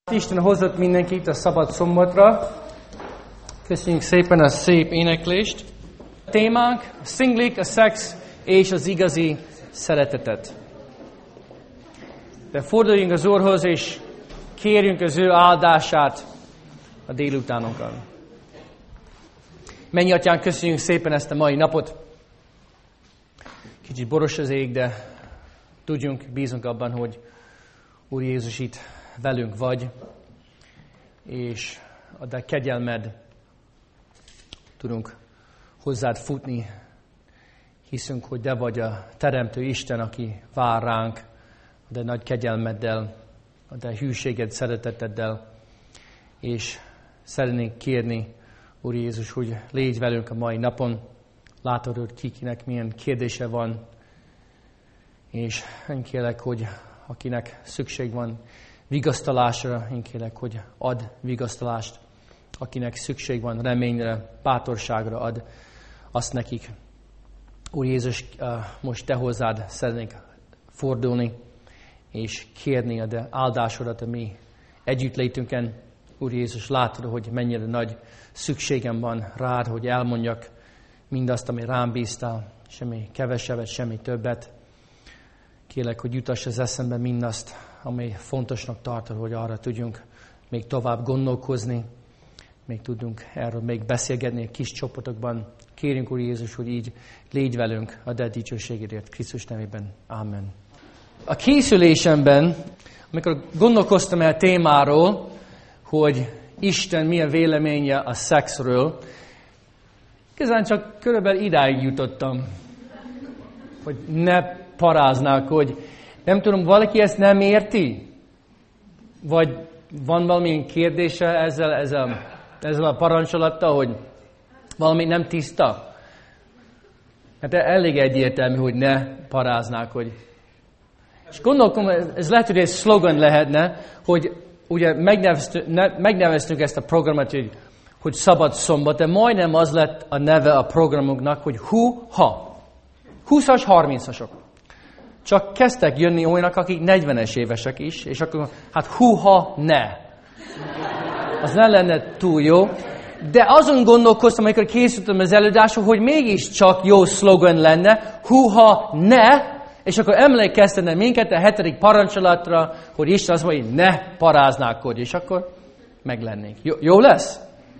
Isten hozott mindenkit a szabad szombatra. Köszönjük szépen a szép éneklést. A témánk a szinglik, a szex és az igazi szeretetet. De forduljunk az Úrhoz, és kérjünk az ő áldását a délutánunkon. Mennyi Atyánk, köszönjük szépen ezt a mai napot. Kicsit boros az ég, de bízunk abban, hogy Úr Jézus itt velünk vagy, és a te kegyelmed tudunk hozzád futni. Hiszünk, hogy te vagy a Teremtő Isten, aki vár ránk a te nagy kegyelmeddel, a te hűséged, szereteteddel, és szeretnénk kérni, Úr Jézus, hogy légy velünk a mai napon. Látod, hogy kikinek milyen kérdése van, és én kérlek, hogy akinek szükség van vigasztalásra, én kérlek, hogy ad vigasztalást. Akinek szükség van reményre, bátorságra, ad azt nekik. Úr Jézus, most te hozzád szeretnék fordulni, és kérni a te áldásodat a mi együttlétünken. Úr Jézus, látod, hogy mennyire nagy szükségem van rád, hogy elmondjak mindazt, ami rám bíztál, semmi kevesebbet, semmi többet. Kérlek, hogy jutass az eszembe mindazt, ami fontosnak tartod, hogy arra tudjunk még tovább gondolkozni, még tudunk erről még beszélgetni a kis csoportokban. Kérjünk, Úr Jézus, hogy így légy velünk a te dicsőségedért, Krisztus nevében. Amen. A készülésemben, amikor gondolkoztam el témáról, hogy Isten milyen véleménye a szexről, igazán csak körülbelül idáig jutottam, hogy ne paráznák, hogy nem tudom, valaki ezt nem érti? Vagy van valamilyen kérdése ezzel a parancsolattal, hogy valami nem tiszta? Hát elég egyértelmű, hogy ne paráznák, hogy... És gondolom, ez lehet, hogy egy szlogan lehetne, hogy ugye megneveztük ezt a programot, hogy szabad szombat, de majdnem az lett a neve a programunknak, hogy hú-ha. 20-as, 30-asok. Csak kezdtek jönni olyanok, akik 40-es évesek is, és akkor hát húha ne. Az nem lenne túl jó. De azon gondolkoztam, amikor készültem az előadásra, hogy mégiscsak jó szlogan lenne, húha ne, és akkor emlékeztetne minket a 7. parancsolatra, hogy Isten azt mondja, hogy ne paráználkodj, és akkor meglennénk. Jó lesz?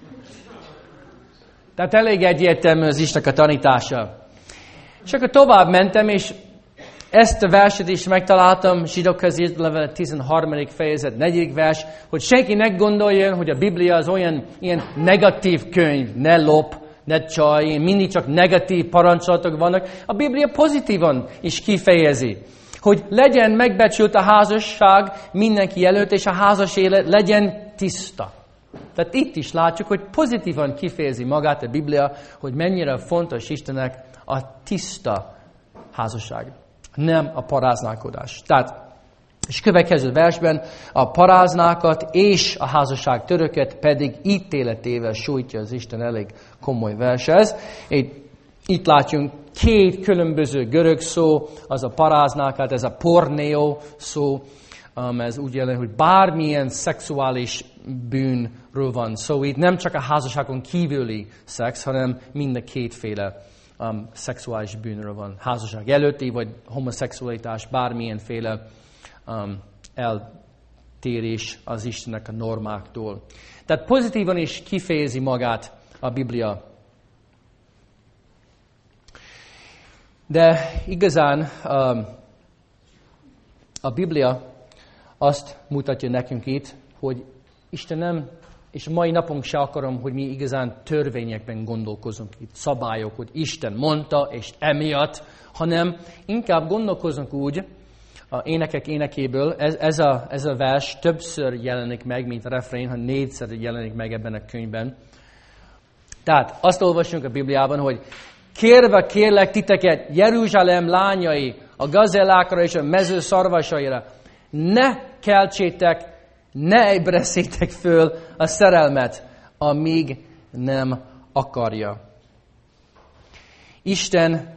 Tehát elég egyértelmű az Istennek a tanítása. És akkor tovább mentem, és ezt a verset is megtaláltam, Zsidókhoz írt levelet 13. fejezet 4. vers, hogy senki ne gondoljon, hogy a Biblia az ilyen negatív könyv, ne lop, ne csaj, mindig csak negatív parancsolatok vannak. A Biblia pozitívan is kifejezi, hogy legyen megbecsült a házasság mindenki előtt, és a házas élet legyen tiszta. Tehát itt is látjuk, hogy pozitívan kifejezi magát a Biblia, hogy mennyire fontos Istennek a tiszta házasság. Nem a paráználkodás. Tehát, és következő versben a paráznákat és a házasság töröket pedig ítéletével sújtja az Isten, elég komoly vers ez. Itt látjunk két különböző görög szó, az a paráznákat, ez a pornéó szó, ez úgy jelent, hogy bármilyen szexuális bűnről van szó. Itt nem csak a házasságon kívüli szex, hanem mind a kétféle szexuális bűnről van. Házasság előtti, vagy homoszexualitás, bármilyenféle eltérés az Istennek a normáktól. Tehát pozitívan is kifejezi magát a Biblia. De igazán a Biblia azt mutatja nekünk itt, hogy Isten nem, és mai napunk se akarom, hogy mi igazán törvényekben gondolkozunk itt, szabályok, hogy Isten mondta, és emiatt, hanem inkább gondolkozunk úgy, a énekek énekéből, ez a vers többször jelenik meg, mint a refrén, ha 4-szer jelenik meg ebben a könyvben. Tehát azt olvasunk a Bibliában, hogy kérve kérlek titeket, Jeruzsálem lányai, a gazellákra és a mező szarvasaira, ne keltsétek, ne ébreszétek föl a szerelmet, amíg nem akarja. Isten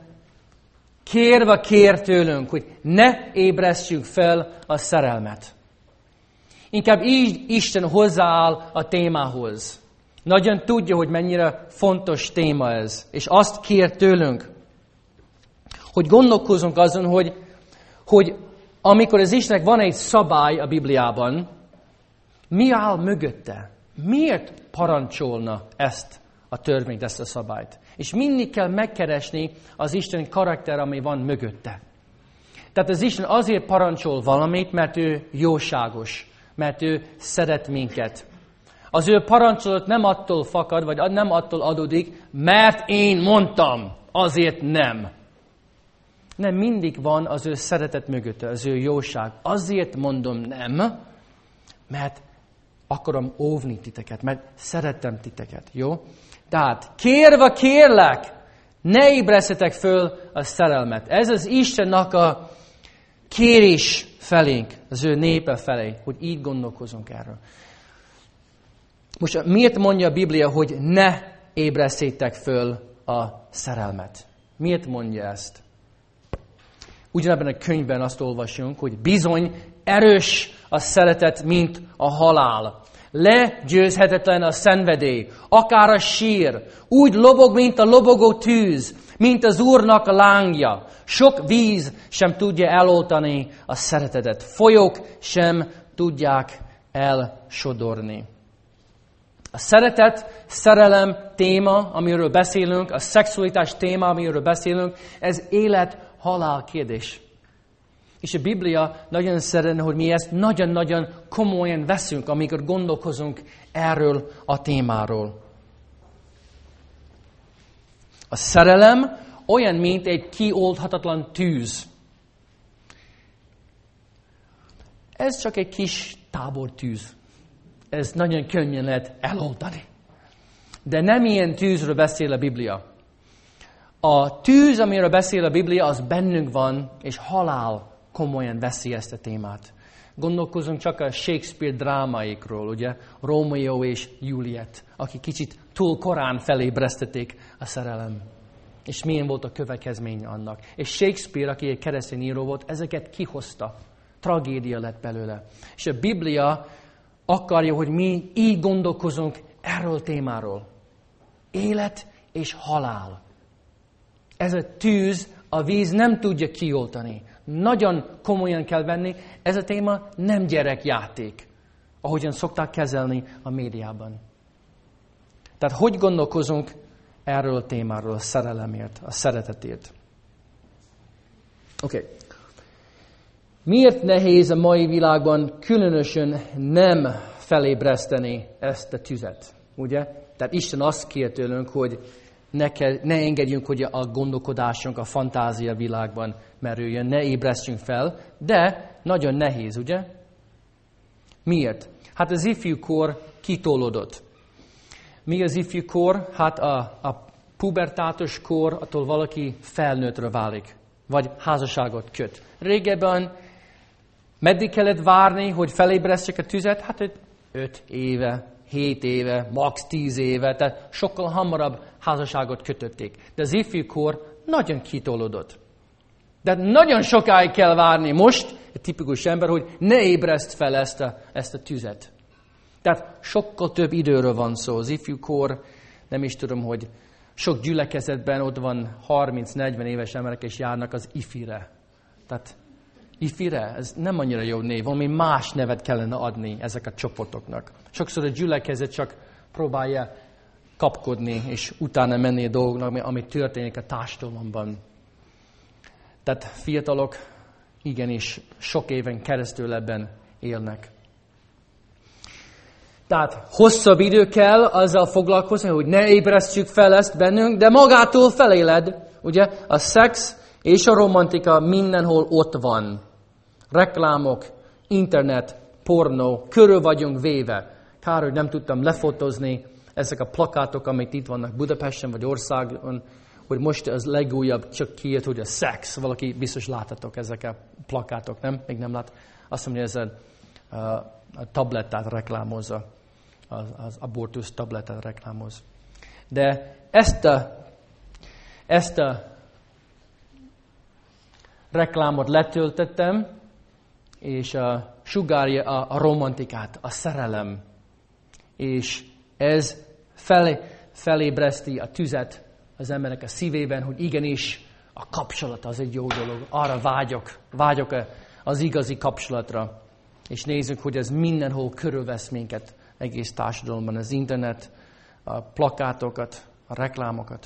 kérve kér tőlünk, hogy ne ébresztjük fel a szerelmet. Inkább így Isten hozzááll a témához. Nagyon tudja, hogy mennyire fontos téma ez. És azt kér tőlünk, hogy gondolkozzunk azon, hogy amikor az Istennek van egy szabály a Bibliában, mi áll mögötte? Miért parancsolna ezt a törvényt, ezt a szabályt? És mindig kell megkeresni az Isten karakter, ami van mögötte. Tehát az Isten azért parancsol valamit, mert ő jóságos, mert ő szeret minket. Az ő parancsolat nem attól fakad, vagy nem attól adódik, mert én mondtam, azért nem. Nem, mindig van az ő szeretet mögötte, az ő jóság. Azért mondom nem, mert akarom óvni titeket, mert szeretem titeket, jó? Tehát kérve kérlek, ne ébresztetek föl a szerelmet. Ez az Istennek a kérés felénk, az ő népe felé, hogy így gondolkozunk erről. Most miért mondja a Biblia, hogy ne ébresztétek föl a szerelmet? Miért mondja ezt? Ugyanebben a könyvben azt olvasunk, hogy bizony erős a szeretet, mint a halál. Legyőzhetetlen a szenvedély, akár a sír. Úgy lobog, mint a lobogó tűz, mint az Úrnak a lángja. Sok víz sem tudja eloltani a szeretetet. Folyók sem tudják elsodorni. A szeretet, szerelem téma, amiről beszélünk, a szexualitás téma, amiről beszélünk, ez élet-halál kérdés. És a Biblia nagyon szeretne, hogy mi ezt nagyon-nagyon komolyan veszünk, amikor gondolkozunk erről a témáról. A szerelem olyan, mint egy kioldhatatlan tűz. Ez csak egy kis tábortűz. Ez nagyon könnyen lehet eloltani. De nem ilyen tűzről beszél a Biblia. A tűz, amiről beszél a Biblia, az bennünk van, és halál komolyan veszi ezt a témát. Gondolkozunk csak a Shakespeare drámáikról, ugye? Rómeó és Juliet, aki kicsit túl korán felébresztették a szerelem. És milyen volt a következmény annak. És Shakespeare, aki egy keresztény író volt, ezeket kihozta. Tragédia lett belőle. És a Biblia akarja, hogy mi így gondolkozunk erről a témáról. Élet és halál. Ez a tűz, a víz nem tudja kioltani. Nagyon komolyan kell venni. Ez a téma nem gyerekjáték, ahogyan szokták kezelni a médiában. Tehát hogy gondolkozunk erről a témáról, a szerelemért, a szeretetért? Oké. Miért nehéz a mai világban különösen nem felébreszteni ezt a tüzet? Ugye? Tehát Isten azt kér tőlünk, hogy ne engedjünk, hogy a gondolkodásunk a fantázia világban merüljön, ne ébresztjünk fel, de nagyon nehéz, ugye? Miért? Hát az ifjúkor kitolódott. Mi az ifjúkor? Hát a pubertátus kor, attól valaki felnőttre válik, vagy házasságot köt. Régebben meddig kellett várni, hogy felébresztjek a tüzet? Hát 5 éve, 7 éve, max 10 éve, tehát sokkal hamarabb házasságot kötötték. De az ifjúkor nagyon kitolódott. De nagyon sokáig kell várni most, egy tipikus ember, hogy ne ébreszt fel ezt a tüzet. Tehát sokkal több időről van szó. Az ifjúkor, nem is tudom, hogy sok gyülekezetben ott van 30-40 éves emberek, és járnak az ifire. Tehát ifire, ez nem annyira jó név, valami más nevet kellene adni ezek a csoportoknak. Sokszor a gyülekezet csak próbálja kapkodni, és utána menni a dolgoknak, ami történik a társadalomban. Tehát fiatalok igenis sok éven keresztül ebben élnek. Tehát hosszabb idő kell azzal foglalkozni, hogy ne ébresztjük fel ezt bennünk, de magától feléled. Ugye a szex és a romantika mindenhol ott van. Reklámok, internet, pornó, körül vagyunk véve. Kár, hogy nem tudtam lefotózni ezek a plakátok, amik itt vannak Budapesten vagy országon, hogy most az legújabb csak kijött, hogy a szex. Valaki biztos láttatok ezek a plakátok, nem? Még nem lát. Azt mondja, ez a tablettát reklámozza. Az abortusz tablettát reklámoz. De ezt a reklámot letöltettem, és sugárja a romantikát, a szerelem. És ez felébreszti a tüzet az emberek a szívében, hogy igenis a kapcsolat az egy jó dolog. Arra vágyok az igazi kapcsolatra. És nézzük, hogy ez mindenhol körülvesz minket egész társadalomban. Az internet, a plakátokat, a reklámokat.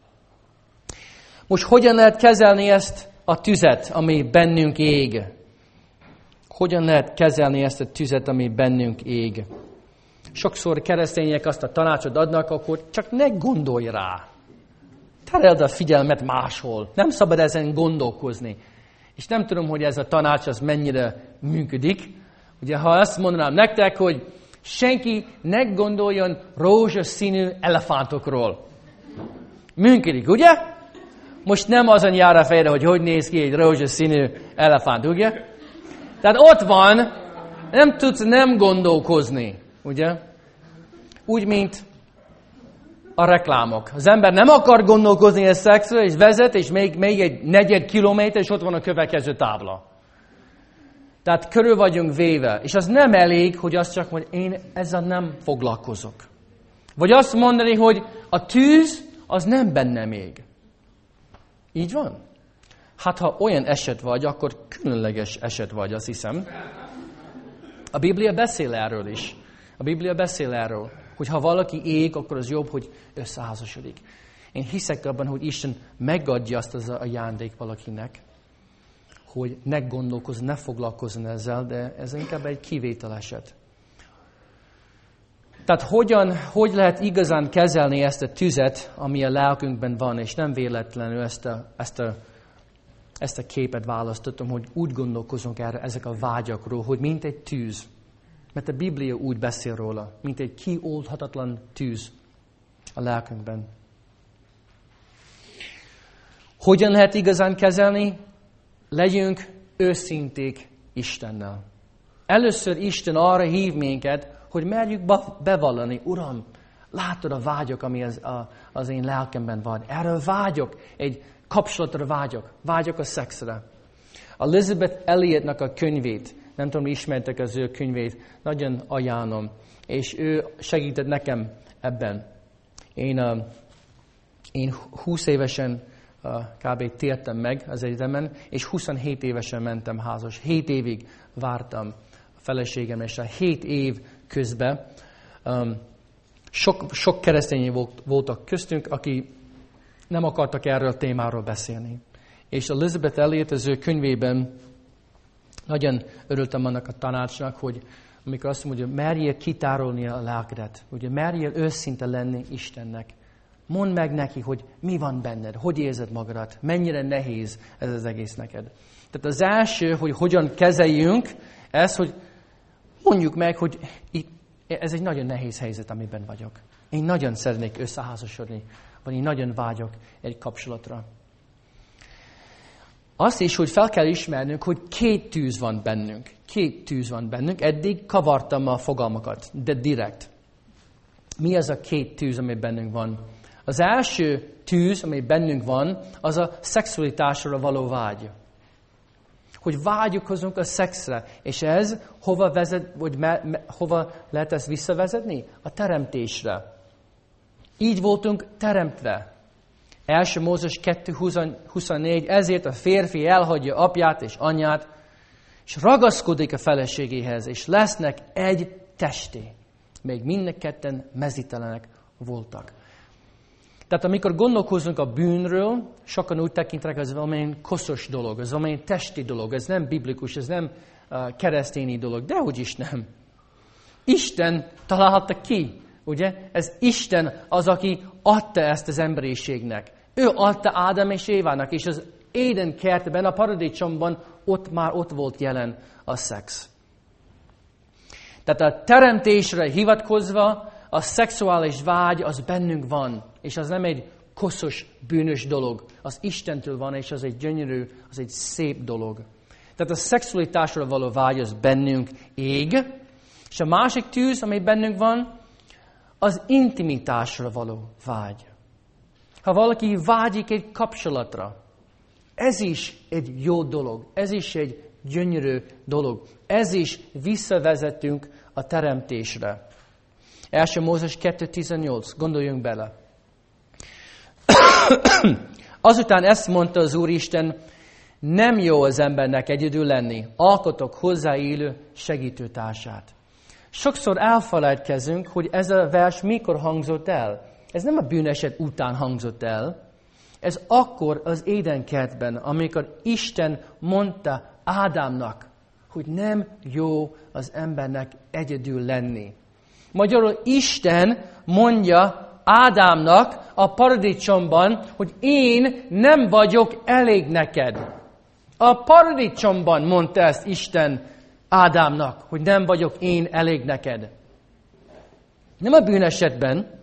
Most hogyan lehet kezelni ezt a tüzet, ami bennünk ég? Hogyan lehet kezelni ezt a tüzet, ami bennünk ég? Sokszor keresztények azt a tanácsot adnak, akkor csak ne gondolj rá. Tereld a figyelmet máshol. Nem szabad ezen gondolkozni. És nem tudom, hogy ez a tanács az mennyire működik. Ugye, ha azt mondanám nektek, hogy senki ne gondoljon rózsaszínű elefántokról. Működik, ugye? Most nem azon jár a fejre, hogy néz ki egy rózsaszínű elefánt, ugye? Tehát ott van, nem tudsz nem gondolkozni, ugye? Úgy, mint a reklámok. Az ember nem akar gondolkozni a szexről, és vezet, és még egy 4 kilométer, és ott van a következő tábla. Tehát körül vagyunk véve. És az nem elég, hogy azt csak mondja, én ezzel nem foglalkozok. Vagy azt mondani, hogy a tűz az nem bennem ég. Így van? Hát ha olyan eset vagy, akkor különleges eset vagy, azt hiszem. A Biblia beszél erről is. A Biblia beszél erről, hogy ha valaki ég, akkor az jobb, hogy összeházasodik. Én hiszek abban, hogy Isten megadja azt az ajándék valakinek, hogy ne gondolkozzon, ne foglalkozzon ezzel, de ez inkább egy kivétel eset. Tehát hogy lehet igazán kezelni ezt a tüzet, ami a lelkünkben van, és nem véletlenül ezt a képet választottam, hogy úgy gondolkozunk erre, ezek a vágyakról, hogy mint egy tűz. Mert a Biblia úgy beszél róla, mint egy kioldhatatlan tűz a lelkünkben. Hogyan lehet igazán kezelni? Legyünk őszinték Istennel. Először Isten arra hív minket, hogy merjük bevallani, Uram, látod a vágyok, ami az én lelkemben van. Erről vágyok, egy kapcsolatra vágyok a szexre. Elizabeth Elliotnak a könyvét, nem tudom, ismertek az ő könyvét, nagyon ajánlom. És ő segített nekem ebben. Én 20 évesen kb. Tértem meg az egyetemen, és 27 évesen mentem házas. 7 évig vártam a feleségem, és a 7 év közben sok keresztény voltak köztünk, aki nem akartak erről a témáról beszélni. És Elizabeth Elliot az ő könyvében nagyon örültem annak a tanácsnak, hogy amikor azt mondja, hogy merjél kitárolni a lelkedet, ugye merjél őszinte lenni Istennek. Mondd meg neki, hogy mi van benned, hogy érzed magadat, mennyire nehéz ez az egész neked. Tehát az első, hogy hogyan kezeljünk ezt, hogy mondjuk meg, hogy ez egy nagyon nehéz helyzet, amiben vagyok. Én nagyon szeretnék összeházasodni, vagy én nagyon vágyok egy kapcsolatra. Azt is, hogy fel kell ismernünk, hogy 2 tűz van bennünk. 2 tűz van bennünk. Eddig kavartam a fogalmakat, de direkt. Mi az a 2 tűz, ami bennünk van? Az első tűz, ami bennünk van, az a szexualitásra való vágy. Hogy vágyakozunk a szexre. És ez hova vezet, vagy hova lehet ezt visszavezetni? A teremtésre. Így voltunk teremtve. 1 Mózes 2:24, ezért a férfi elhagyja apját és anyját, és ragaszkodik a feleségéhez, és lesznek egy testé. Még mindketten mezítelenek voltak. Tehát amikor gondolkozunk a bűnről, sokan úgy tekintenek, ez valamilyen koszos dolog, ez valamilyen testi dolog, ez nem biblikus, ez nem keresztényi dolog, de úgyis nem. Isten találhatta ki, ugye? Ez Isten az, aki adta ezt az emberiségnek. Ő adta Ádám és Évának, és az Éden kertben, a paradicsomban ott volt jelen a szex. Tehát a teremtésre hivatkozva a szexuális vágy az bennünk van, és az nem egy koszos, bűnös dolog. Az Istentől van, és az egy gyönyörű, az egy szép dolog. Tehát a szexualitásra való vágy az bennünk ég, és a másik tűz, ami bennünk van, az intimitásra való vágy. Ha valaki vágyik egy kapcsolatra, ez is egy jó dolog, ez is egy gyönyörű dolog. Ez is visszavezetünk a teremtésre. 1. Mózes 2.18. Gondoljunk bele. Azután ezt mondta az Úristen, nem jó az embernek egyedül lenni, alkotok hozzá élő segítőtársát. Sokszor elfelejtkezünk, hogy ez a vers mikor hangzott el. Ez nem a bűneset után hangzott el. Ez akkor az Édenkertben, amikor Isten mondta Ádámnak, hogy nem jó az embernek egyedül lenni. Magyarul Isten mondja Ádámnak a paradicsomban, hogy én nem vagyok elég neked. A paradicsomban mondta ezt Isten Ádámnak, hogy nem vagyok én elég neked. Nem a bűnesetben.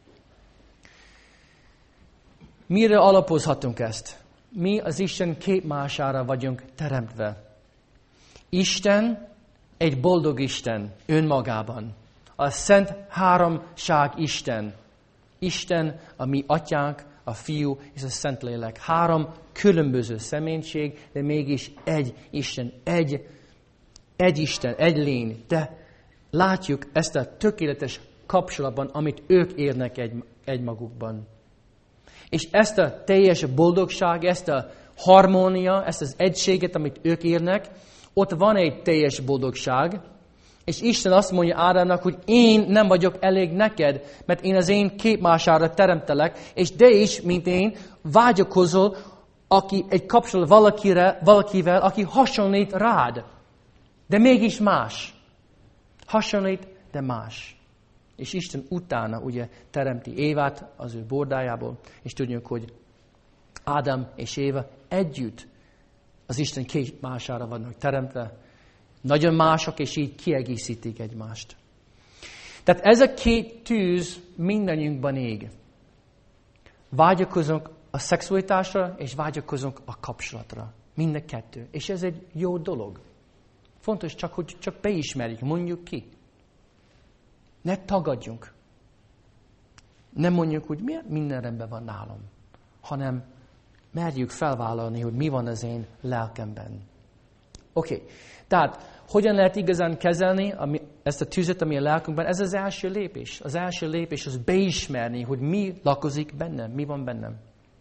Mire alapozhatunk ezt? Mi az Isten képmására vagyunk teremtve. Isten egy boldog Isten önmagában. A Szent Háromság Isten. Isten a mi atyánk, a Fiú és a Szentlélek. 3 különböző személyiség, de mégis egy Isten, egy Isten, egy lény. De látjuk ezt a tökéletes kapcsolatban, amit ők érnek egymagukban. És ezt a teljes boldogság, ezt a harmónia, ezt az egységet, amit ők érnek, ott van egy teljes boldogság, és Isten azt mondja Ádámnak, hogy én nem vagyok elég neked, mert én az én képmására teremtelek, és te is, mint én, vágyakozol, aki egy kapcsolat valakivel, aki hasonlít rád, de mégis más. Hasonlít, de más. És Isten utána ugye teremti Évát az ő bordájából, és tudjuk, hogy Ádám és Éva együtt az Isten képmására vannak teremtve. Nagyon mások, és így kiegészítik egymást. Tehát ez a 2 tűz mindannyiunkban ég. Vágyakozunk a szexualitásra, és vágyakozunk a kapcsolatra. Mind a 2. És ez egy jó dolog. Fontos csak, hogy csak beismerjük, mondjuk ki. Ne tagadjunk. Nem mondjuk, hogy minden rendben van nálam, hanem merjük felvállalni, hogy mi van az én lelkemben. Oké. Tehát, hogyan lehet igazán kezelni ezt a tüzet, ami a lelkünkben? Ez az első lépés. Az első lépés az beismerni, hogy mi lakozik bennem, mi van bennem.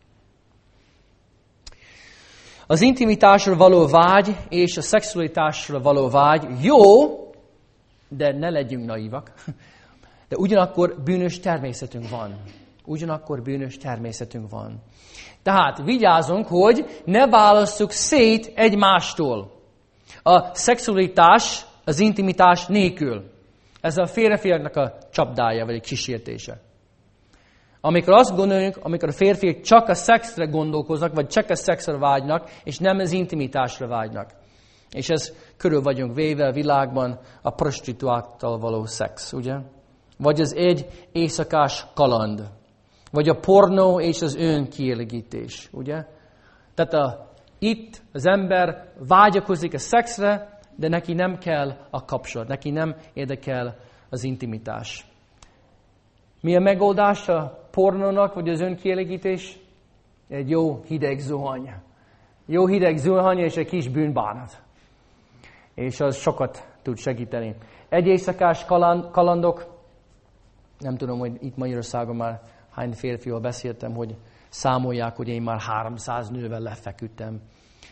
Az intimitásra való vágy és a szexualitásra való vágy jó, de ne legyünk naívak. De ugyanakkor bűnös természetünk van. Ugyanakkor bűnös természetünk van. Tehát vigyázzunk, hogy ne válasszuk szét egymástól. A szexualitás, az intimitás nélkül. Ez a férfiaknak a csapdája, vagy a kísértése. Amikor azt gondoljuk, amikor a férfiak csak a szexre gondolkoznak, vagy csak a szexre vágynak, és nem az intimitásra vágynak. És ez körül vagyunk véve a világban a prostituáltal való szex, ugye? Vagy az egy éjszakás kaland. Vagy a pornó és az önkielégítés, ugye? Tehát itt az ember vágyakozik a szexre, de neki nem kell a kapcsolat, neki nem érdekel az intimitás. Mi a megoldás a pornónak, vagy az önkielégítés? Egy jó hideg zuhany. Jó hideg zuhany és egy kis bűnbánat. És az sokat tud segíteni. Egy éjszakás kalandok, nem tudom, hogy itt Magyarországon már hány férfival beszéltem, hogy számolják, hogy én már 300 nővel lefeküdtem.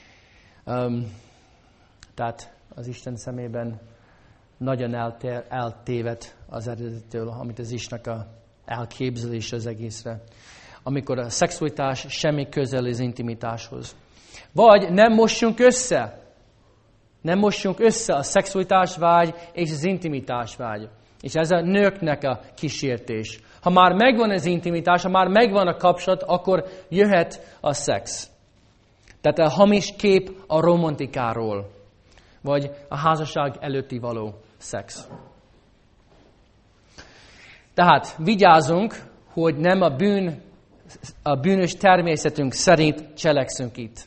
Tehát az Isten szemében nagyon eltévedt az eredettől, amit az Istennek a elképzelés az egészre. Amikor a szexualitás semmi közel az intimitáshoz. Vagy nem mossunk össze. Nem mossunk össze a szexualitás vágy és az intimitás vágy. És ez a nőknek a kísértés. Ha már megvan az intimitás, ha már megvan a kapcsolat, akkor jöhet a szex. Tehát a hamis kép a romantikáról. Vagy a házasság előtti való szex. Tehát vigyázzunk, hogy nem a bűnös természetünk szerint cselekszünk itt.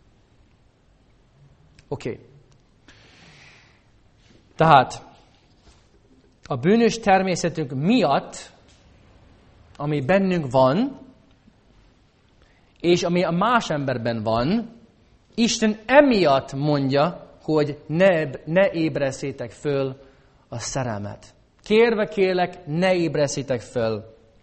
Oké. Tehát a bűnös természetünk miatt, ami bennünk van, és ami a más emberben van, Isten emiatt mondja, hogy ne ébreszétek föl a szerelmet. Kérve kérlek, ne ébreszétek föl.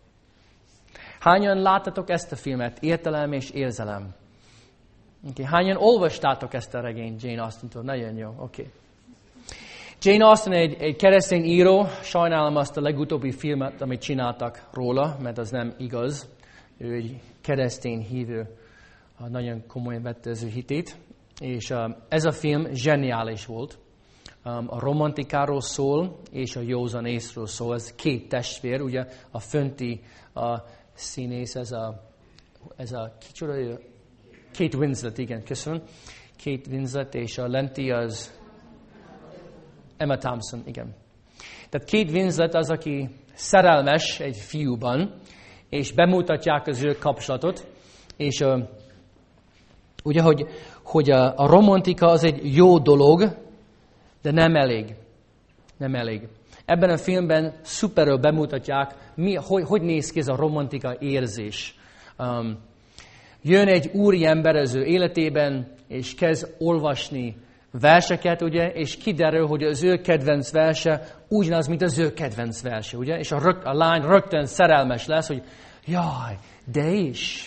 Hányan láttatok ezt a filmet? Értelem és érzelem. Okay. Hányan olvastátok ezt a regényt Jane Austen-tól? Nagyon jó. Okay. Jane Austen egy keresztény író. Sajnálom azt a legutóbbi filmet, amit csináltak róla, mert az nem igaz. Ő egy keresztény hívő, nagyon komolyan vette az ő hitét. És ez a film zseniális volt. A romantikáról szól, és a józan észről szól. Ez két testvér, ugye a fönti színész, ez a kicsoda? Kate Winslet, igen, köszönöm. Kate Winslet, és a lenti az Emma Thompson, igen. Tehát Kate Winslet az, aki szerelmes egy fiúban, és bemutatják az ő kapcsolatot, és ugye, hogy a romantika az egy jó dolog, de nem elég. Nem elég. Ebben a filmben szuperül bemutatják, hogy néz ki ez a romantika érzés. Jön egy úriember az ő életében, és kezd olvasni verseket, ugye, és kiderül, hogy az ő kedvenc verse ugyanaz, mint az ő kedvenc verse, ugye, és a lány rögtön szerelmes lesz, hogy jaj, de is.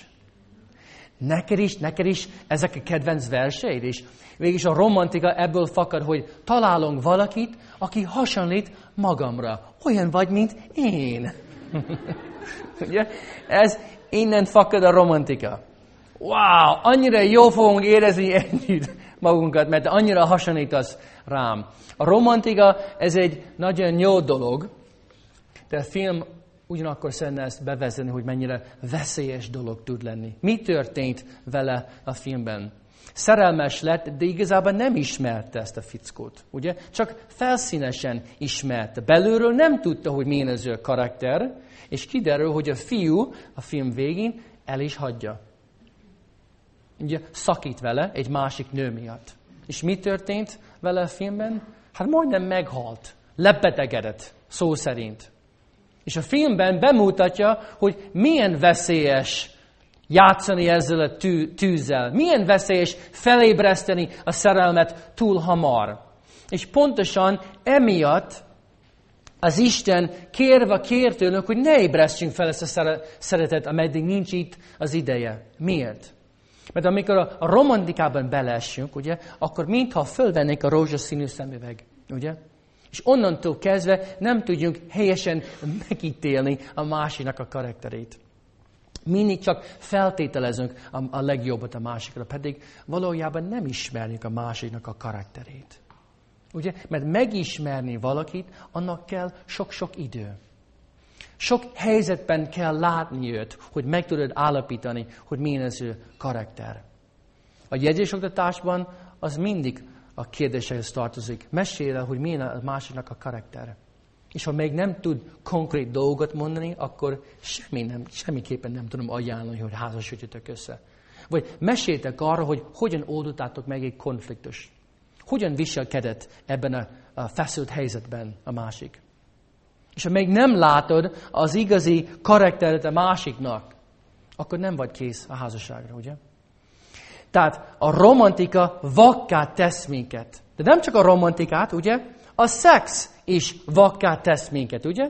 Neked is ezek a kedvenc verseid, és végülis a romantika ebből fakad, hogy találunk valakit, aki hasonlít magamra. Olyan vagy, mint én. Ugye? Ez innen fakad a romantika. Wow, annyira jól fogunk érezni együtt magunkat, mert annyira hasonlítasz rám. A romantika, ez egy nagyon jó dolog, de a film ugyanakkor szeretne ezt bevezetni, hogy mennyire veszélyes dolog tud lenni. Mi történt vele a filmben? Szerelmes lett, de igazából nem ismerte ezt a fickót. Ugye? Csak felszínesen ismerte. Belülről nem tudta, hogy milyen az ő karakter, és kiderül, hogy a fiú a film végén el is hagyja. Ugye szakít vele egy másik nő miatt. És mi történt vele a filmben? Hát majdnem meghalt. Lebetegedett, szó szerint. És a filmben bemutatja, hogy milyen veszélyes játszani ezzel a tűzzel. Milyen veszélyes felébreszteni a szerelmet túl hamar. És pontosan emiatt az Isten kér tőlünk, hogy ne ébresztsünk fel ezt a szeretet, ameddig nincs itt az ideje. Miért? Mert amikor a romantikában beleessünk, ugye, akkor mintha fölvennék a rózsaszínű szemüveg, ugye? És onnantól kezdve nem tudjunk helyesen megítélni a másiknak a karakterét. Mindig csak feltételezünk a legjobbat a másikra, pedig valójában nem ismerjük a másiknak a karakterét. Ugye? Mert megismerni valakit, annak kell sok-sok idő. Sok helyzetben kell látni őt, hogy meg tudod állapítani, hogy milyen az ő karakter. A jegyzésoktatásban az mindig a kérdéshez tartozik. Mesélj el, hogy milyen a másiknak a karakter. És ha még nem tud konkrét dolgot mondani, akkor semmiképpen nem tudom ajánlani, hogy házasodjatok össze. Vagy meséltek arra, hogy hogyan oldottátok meg egy konfliktust. Hogyan viselkedett ebben a feszült helyzetben a másik. És ha még nem látod az igazi karakteret a másiknak, akkor nem vagy kész a házasságra, ugye? Tehát a romantika vakká tesz minket. De nem csak a romantikát, ugye? A szex is vakká tesz minket, ugye?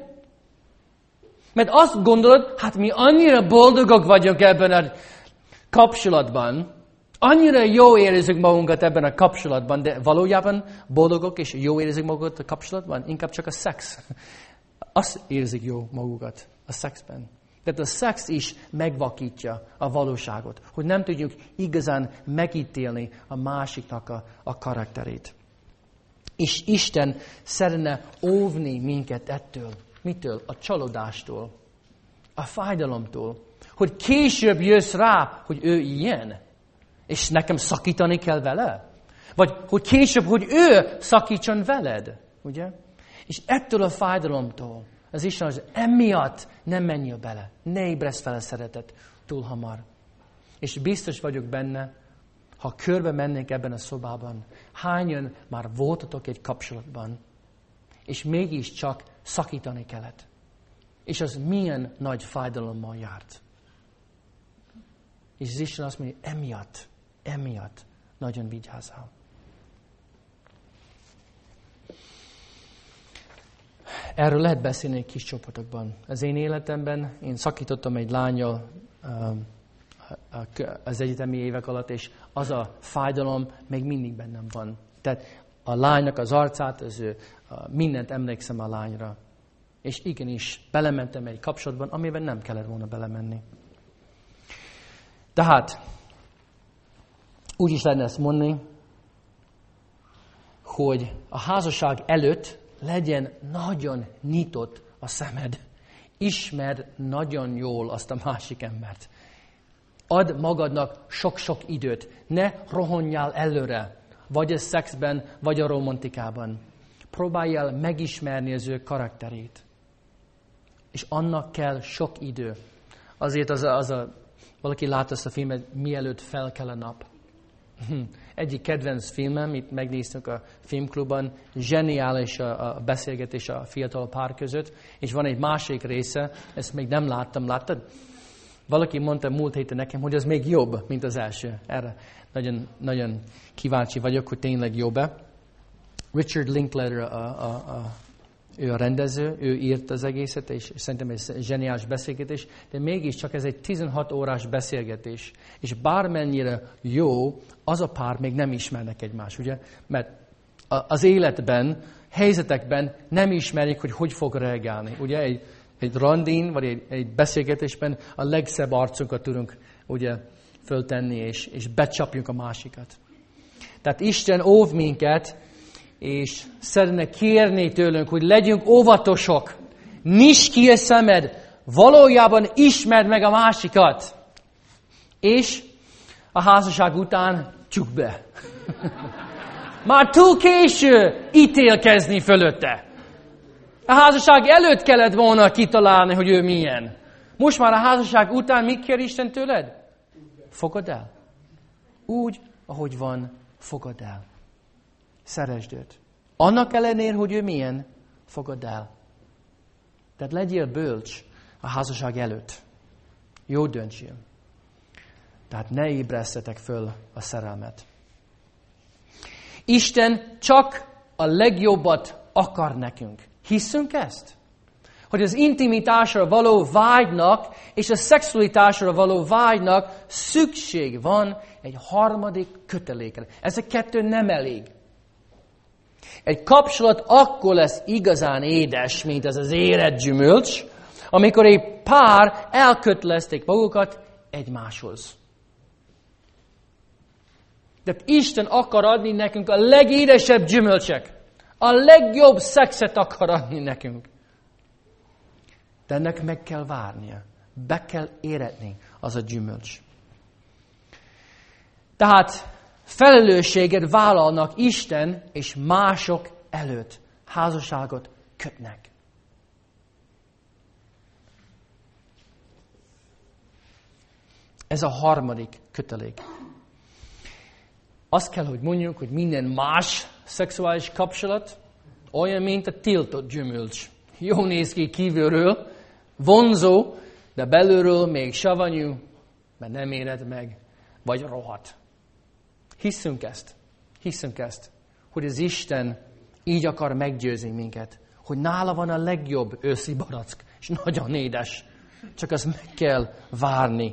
Mert azt gondolod, hát mi annyira boldogok vagyunk ebben a kapcsolatban, annyira jó érezzük magunkat ebben a kapcsolatban, de valójában boldogok és jó érezzük magukat a kapcsolatban? Inkább csak a szex. Azt érzik jó magukat a szexben. Tehát a szex is megvakítja a valóságot, hogy nem tudjuk igazán megítélni a másiknak a karakterét. És Isten szeretne óvni minket ettől. Mitől? A csalódástól, a fájdalomtól. Hogy később jössz rá, hogy ő ilyen, és nekem szakítani kell vele. Vagy hogy később, hogy ő szakítson veled. Ugye? És ettől a fájdalomtól az Isten az emiatt nem menjél bele. Ne ébresz fel a szeretet túl hamar. És biztos vagyok benne, ha körbe mennék ebben a szobában, hányan már voltatok egy kapcsolatban, és mégiscsak szakítani kellett. És az milyen nagy fájdalommal járt. És az Isten azt mondja, emiatt nagyon vigyázzál. Erről lehet beszélni egy kis csoportokban. Az én életemben én szakítottam egy lánnyal az egyetemi évek alatt, és az a fájdalom még mindig bennem van. Tehát a lánynak az arcát, mindent emlékszem a lányra. És igenis, belementem egy kapcsolatban, amiben nem kellett volna belemenni. Tehát, úgy is lehetne ezt mondani, hogy a házasság előtt legyen nagyon nyitott a szemed. Ismerd nagyon jól azt a másik embert. Add magadnak sok-sok időt. Ne rohanjál előre, vagy a szexben, vagy a romantikában. Próbáljál megismerni az ő karakterét. És annak kell sok idő. Azért valaki látta ezt a filmet, mielőtt felkel a nap. Egyik kedvenc filmem, itt megnéztük a filmklubban, zseniális a beszélgetés a fiatal pár között, és van egy másik része, ezt még nem láttam, láttad? Valaki mondta múlt héten nekem, hogy az még jobb, mint az első. Erre nagyon, nagyon kíváncsi vagyok, hogy tényleg jobb-e. Richard Linklater ő a rendező, ő írt az egészet, és szerintem ez egy zseniális beszélgetés, de mégiscsak ez egy 16 órás beszélgetés. És bármennyire jó, az a pár még nem ismernek egymást, ugye? Mert az életben, helyzetekben nem ismerik, hogy fog reagálni. Ugye egy randin, vagy egy beszélgetésben a legszebb arcunkat tudunk ugye föltenni, és becsapjuk a másikat. Tehát Isten óv minket, és szeretne kérni tőlünk, hogy legyünk óvatosok. Nyisd ki a szemed, valójában ismerd meg a másikat. És a házasság után csukd be. Már túl késő ítélkezni fölötte. A házasság előtt kellett volna kitalálni, hogy ő milyen. Most már a házasság után mit kér Isten tőled? Fogadd el. Úgy, ahogy van, fogadd el. Szeresd őt. Annak ellenére, hogy ő milyen, fogadd el. Tehát legyél bölcs a házasság előtt. Jó döntsél. Tehát ne ébresztetek föl a szerelmet. Isten csak a legjobbat akar nekünk. Hiszünk ezt? Hogy az intimitásra való vágynak és a szexualitásra való vágynak szükség van egy harmadik kötelékre. Ezek kettő nem elég. Egy kapcsolat akkor lesz igazán édes, mint ez az éretgyümölcs, amikor egy pár elkötelezték magukat egymáshoz. De Isten akar adni nekünk a legédesebb gyümölcsek. A legjobb szexet akar adni nekünk. De ennek meg kell várnia. Be kell éretni az a gyümölcs. Tehát felelősséget vállalnak Isten és mások előtt. Házasságot kötnek. Ez a harmadik kötelék. Azt kell, hogy mondjuk, hogy minden más szexuális kapcsolat olyan, mint a tiltott gyümölcs. Jó néz ki kívülről, vonzó, de belülről még savanyú, mert nem éred meg, vagy rohadt. Hiszünk ezt, hogy az Isten így akar meggyőzni minket, hogy nála van a legjobb őszi barack, és nagyon édes. Csak azt meg kell várni.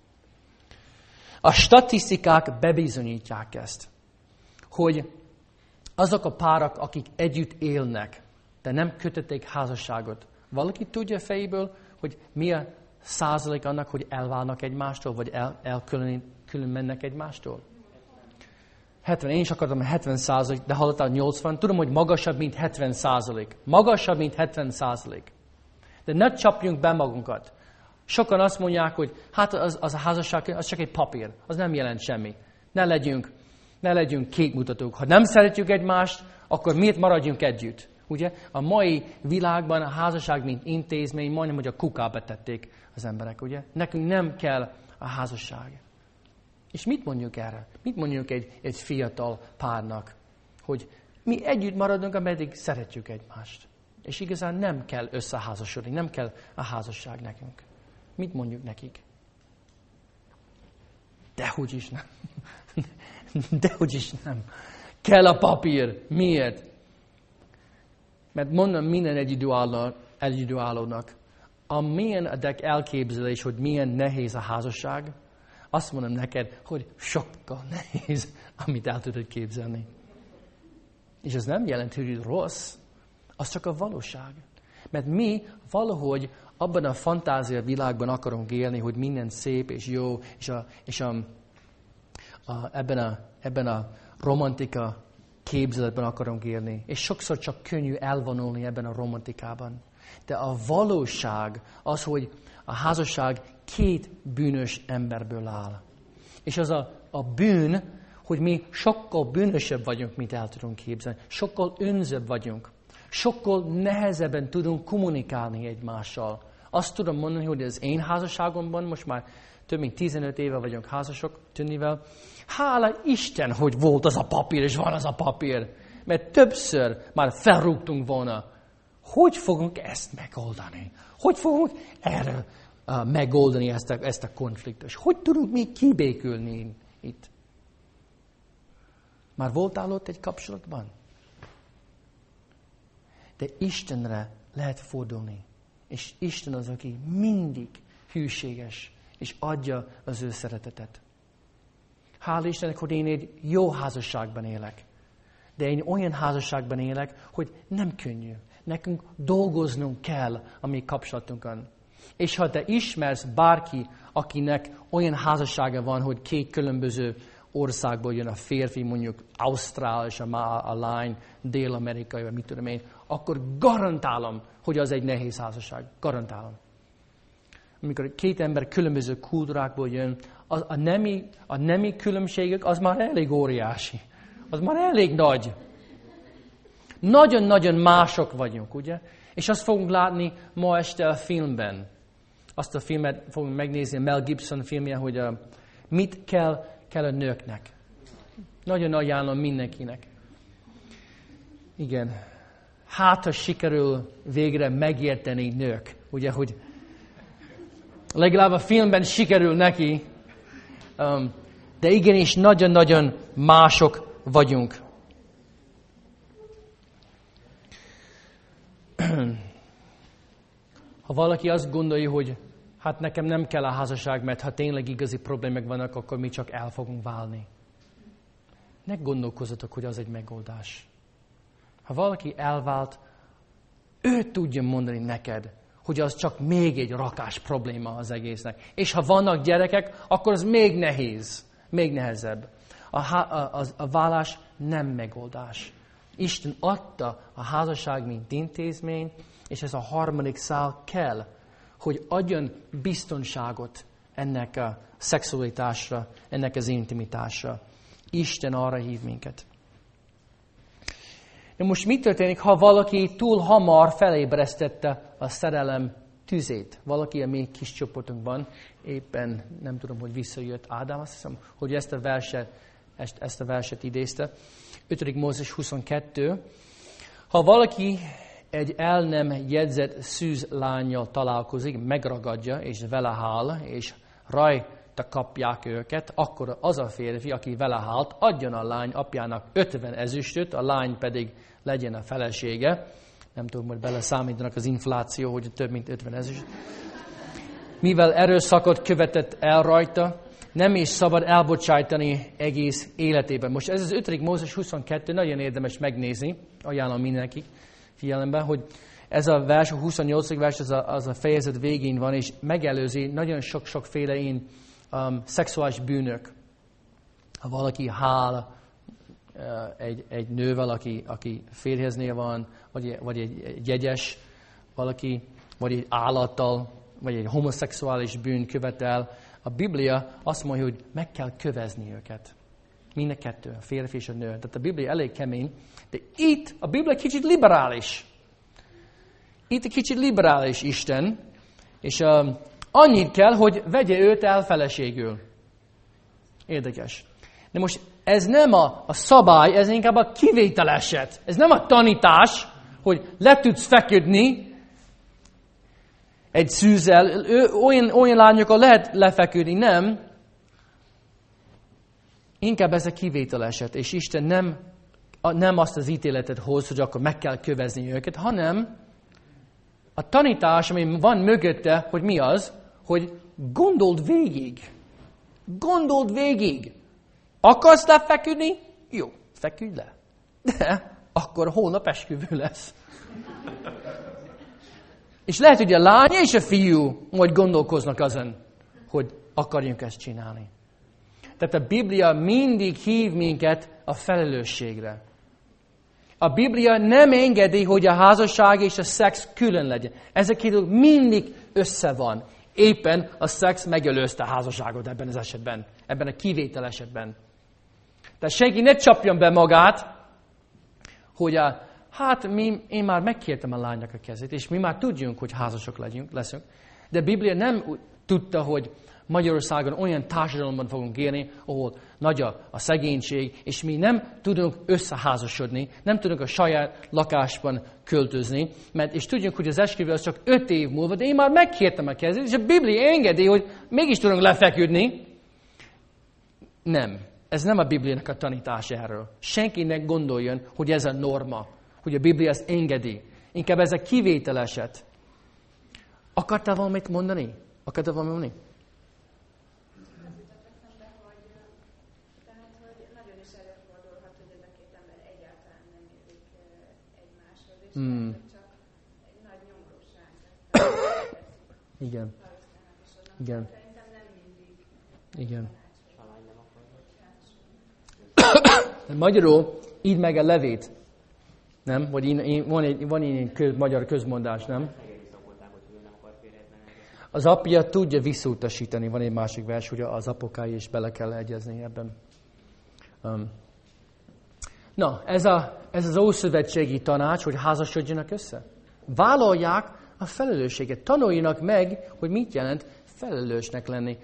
A statisztikák bebizonyítják ezt, hogy azok a párak, akik együtt élnek, de nem kötötték házasságot. Valaki tudja fejéből, hogy mi a százalék annak, hogy elválnak egymástól, vagy külön mennek egymástól? 70, én is akartam 70%, de hallottál 80, tudom, hogy magasabb, mint 70%. Magasabb, mint 70%. De ne csapjunk be magunkat. Sokan azt mondják, hogy hát az a házasság, az csak egy papír, az nem jelent semmi. Ne legyünk képmutatók. Ha nem szeretjük egymást, akkor miért maradjunk együtt? Ugye? A mai világban a házasság, mint intézmény, majdnem, hogy a kukába tették az emberek, ugye? Nekünk nem kell a házasság. És mit mondjuk erre? Mit mondjuk egy fiatal párnak? Hogy mi együtt maradunk, ameddig szeretjük egymást. És igazán nem kell összeházasodni, nem kell a házasság nekünk. Mit mondjuk nekik? Dehogy is nem. Dehogy is nem. Kell a papír. Miért? Mert mondom minden egyedülállónak, amilyen a elképzelés, hogy milyen nehéz a házasság, azt mondom neked, hogy sokkal nehéz, amit el tudod képzelni. És ez nem jelenti, hogy rossz, az csak a valóság. Mert mi valahogy abban a fantázia világban akarunk élni, hogy minden szép és jó, és ebben a romantika képzeletben akarunk élni. És sokszor csak könnyű elvonulni ebben a romantikában. De a valóság az, hogy a házasság két bűnös emberből áll. És az a bűn, hogy mi sokkal bűnösebb vagyunk, mint el tudunk képzelni. Sokkal önzőbb vagyunk. Sokkal nehezebben tudunk kommunikálni egymással. Azt tudom mondani, hogy az én házasságomban, most már több mint 15 éve vagyunk házasok Tünnivel, hála Isten, hogy volt az a papír, és van az a papír. Mert többször már felrúgtunk volna. Hogy fogunk ezt megoldani? Hogy fogunk erről megoldani ezt a konfliktust? Hogy tudunk mi kibékülni itt? Már voltál ott egy kapcsolatban? De Istenre lehet fordulni. És Isten az, aki mindig hűséges, és adja az ő szeretetet. Hála Istennek, hogy én egy jó házasságban élek. De én olyan házasságban élek, hogy nem könnyű. Nekünk dolgoznunk kell a mi kapcsolatunkon. És ha te ismersz bárki, akinek olyan házassága van, hogy két különböző országból jön a férfi, mondjuk Ausztrál, és a lány Dél-Amerikai, vagy mit tudom én, akkor garantálom, hogy az egy nehéz házasság. Garantálom. Amikor két ember különböző kultúrákból jön, a nemi különbségek az már elég óriási. Az már elég nagy. Nagyon-nagyon mások vagyunk, ugye? És azt fogunk látni ma este a filmben. Azt a filmet fogunk megnézni, Mel Gibson filmje, hogy mit kell a nőknek. Nagyon ajánlom mindenkinek. Igen. Hát, ha sikerül végre megérteni nők. Ugye, hogy legalább a filmben sikerül neki. De igenis nagyon-nagyon mások vagyunk. Ha valaki azt gondolja, hogy hát nekem nem kell a házasság, mert ha tényleg igazi problémák vannak, akkor mi csak el fogunk válni. Ne gondolkozzatok, hogy az egy megoldás. Ha valaki elvált, ő tudja mondani neked, hogy az csak még egy rakás probléma az egésznek. És ha vannak gyerekek, akkor az még nehéz, még nehezebb. A válás nem megoldás. Isten adta a házasság, mint intézmény, és ez a harmadik szál kell, hogy adjon biztonságot ennek a szexualitásra, ennek az intimitásra. Isten arra hív minket. De most mi történik, ha valaki túl hamar felébresztette a szerelem tüzét? Valaki a mi kis csoportunkban, éppen nem tudom, hogy visszajött Ádám, azt hiszem, hogy ezt a verset idézte. 5. Mózes 22. Ha valaki egy el nem jegyzett szűzlánnyal találkozik, megragadja, és vele hál, és rajta kapják őket, akkor az a férfi, aki vele hált, adjon a lány apjának 50 ezüstöt, a lány pedig legyen a felesége. Nem tudom, hogy beleszámítanak az infláció, hogy több mint 50 ezüst. Mivel erőszakot követett el rajta, nem is szabad elbocsájtani egész életében. Most ez az 5. Mózes 22, nagyon érdemes megnézni, ajánlom mindenki figyelembe, hogy ez a vers, a 28. vers, az a fejezet végén van, és megelőzi nagyon sok-sokféle szexuális bűnök. Ha valaki hál egy nővel, aki férjeznél van, vagy egy jegyes valaki, vagy egy állattal, vagy egy homoszexuális bűn követel, a Biblia azt mondja, hogy meg kell kövezni őket. Mind a kettő, a férfi és a nő. Tehát a Biblia elég kemény, de itt a Biblia kicsit liberális. Itt egy kicsit liberális Isten, és annyit kell, hogy vegye őt el feleségül. Érdekes. De most ez nem a szabály, ez inkább a kivétel eset. Ez nem a tanítás, hogy le tudsz feküdni egy szűzzel. Olyan lányokkal lehet lefeküdni, nem. Inkább ez a kivétel eset, és Isten nem nem azt az ítéletet hoz, hogy akkor meg kell kövezni őket, hanem a tanítás, ami van mögötte, hogy mi az, hogy gondold végig. Gondold végig. Akarsz lefeküdni? Jó, feküdj le. De akkor holnap esküvő lesz. És lehet, hogy a lány és a fiú majd gondolkoznak azon, hogy akarjunk ezt csinálni. Tehát a Biblia mindig hív minket a felelősségre. A Biblia nem engedi, hogy a házasság és a szex külön legyen. Ezek mindig össze van. Éppen a szex megelőzte a házasságot ebben az esetben. Ebben a kivétel esetben. Tehát senki ne csapjon be magát, hogy én már megkértem a lánynak a kezét, és mi már tudjunk, hogy házasok leszünk. De a Biblia nem tudta, hogy Magyarországon olyan társadalomban fogunk élni, ahol nagy a szegénység, és mi nem tudunk összeházasodni, nem tudunk a saját lakásban költözni, és tudjuk, hogy az esküvő az csak 5 év múlva, de én már megkértem a kezét, és a Biblia engedi, hogy mégis tudunk lefeküdni. Nem. Ez nem a Bibliának a tanítása erről. Senkinek gondoljon, hogy ez a norma, hogy a Biblia ezt engedi. Inkább ez a kivétel eset. Akartál valamit mondani? Akartál valamit mondani? Csak egy nagy nyomorúság. Igen. Igen. Szerintem nem mindig. Igen. Magyarul így meg a levét. Nem? Vagy van ilyen magyar közmondás, nem? Az apja tudja visszautasítani. Van egy másik vers, hogy az apukái is bele kell egyezni ebben. Ez az ószövetségi tanács, hogy házasodjanak össze. Vállalják a felelősséget. Tanuljanak meg, hogy mit jelent felelősnek lenni.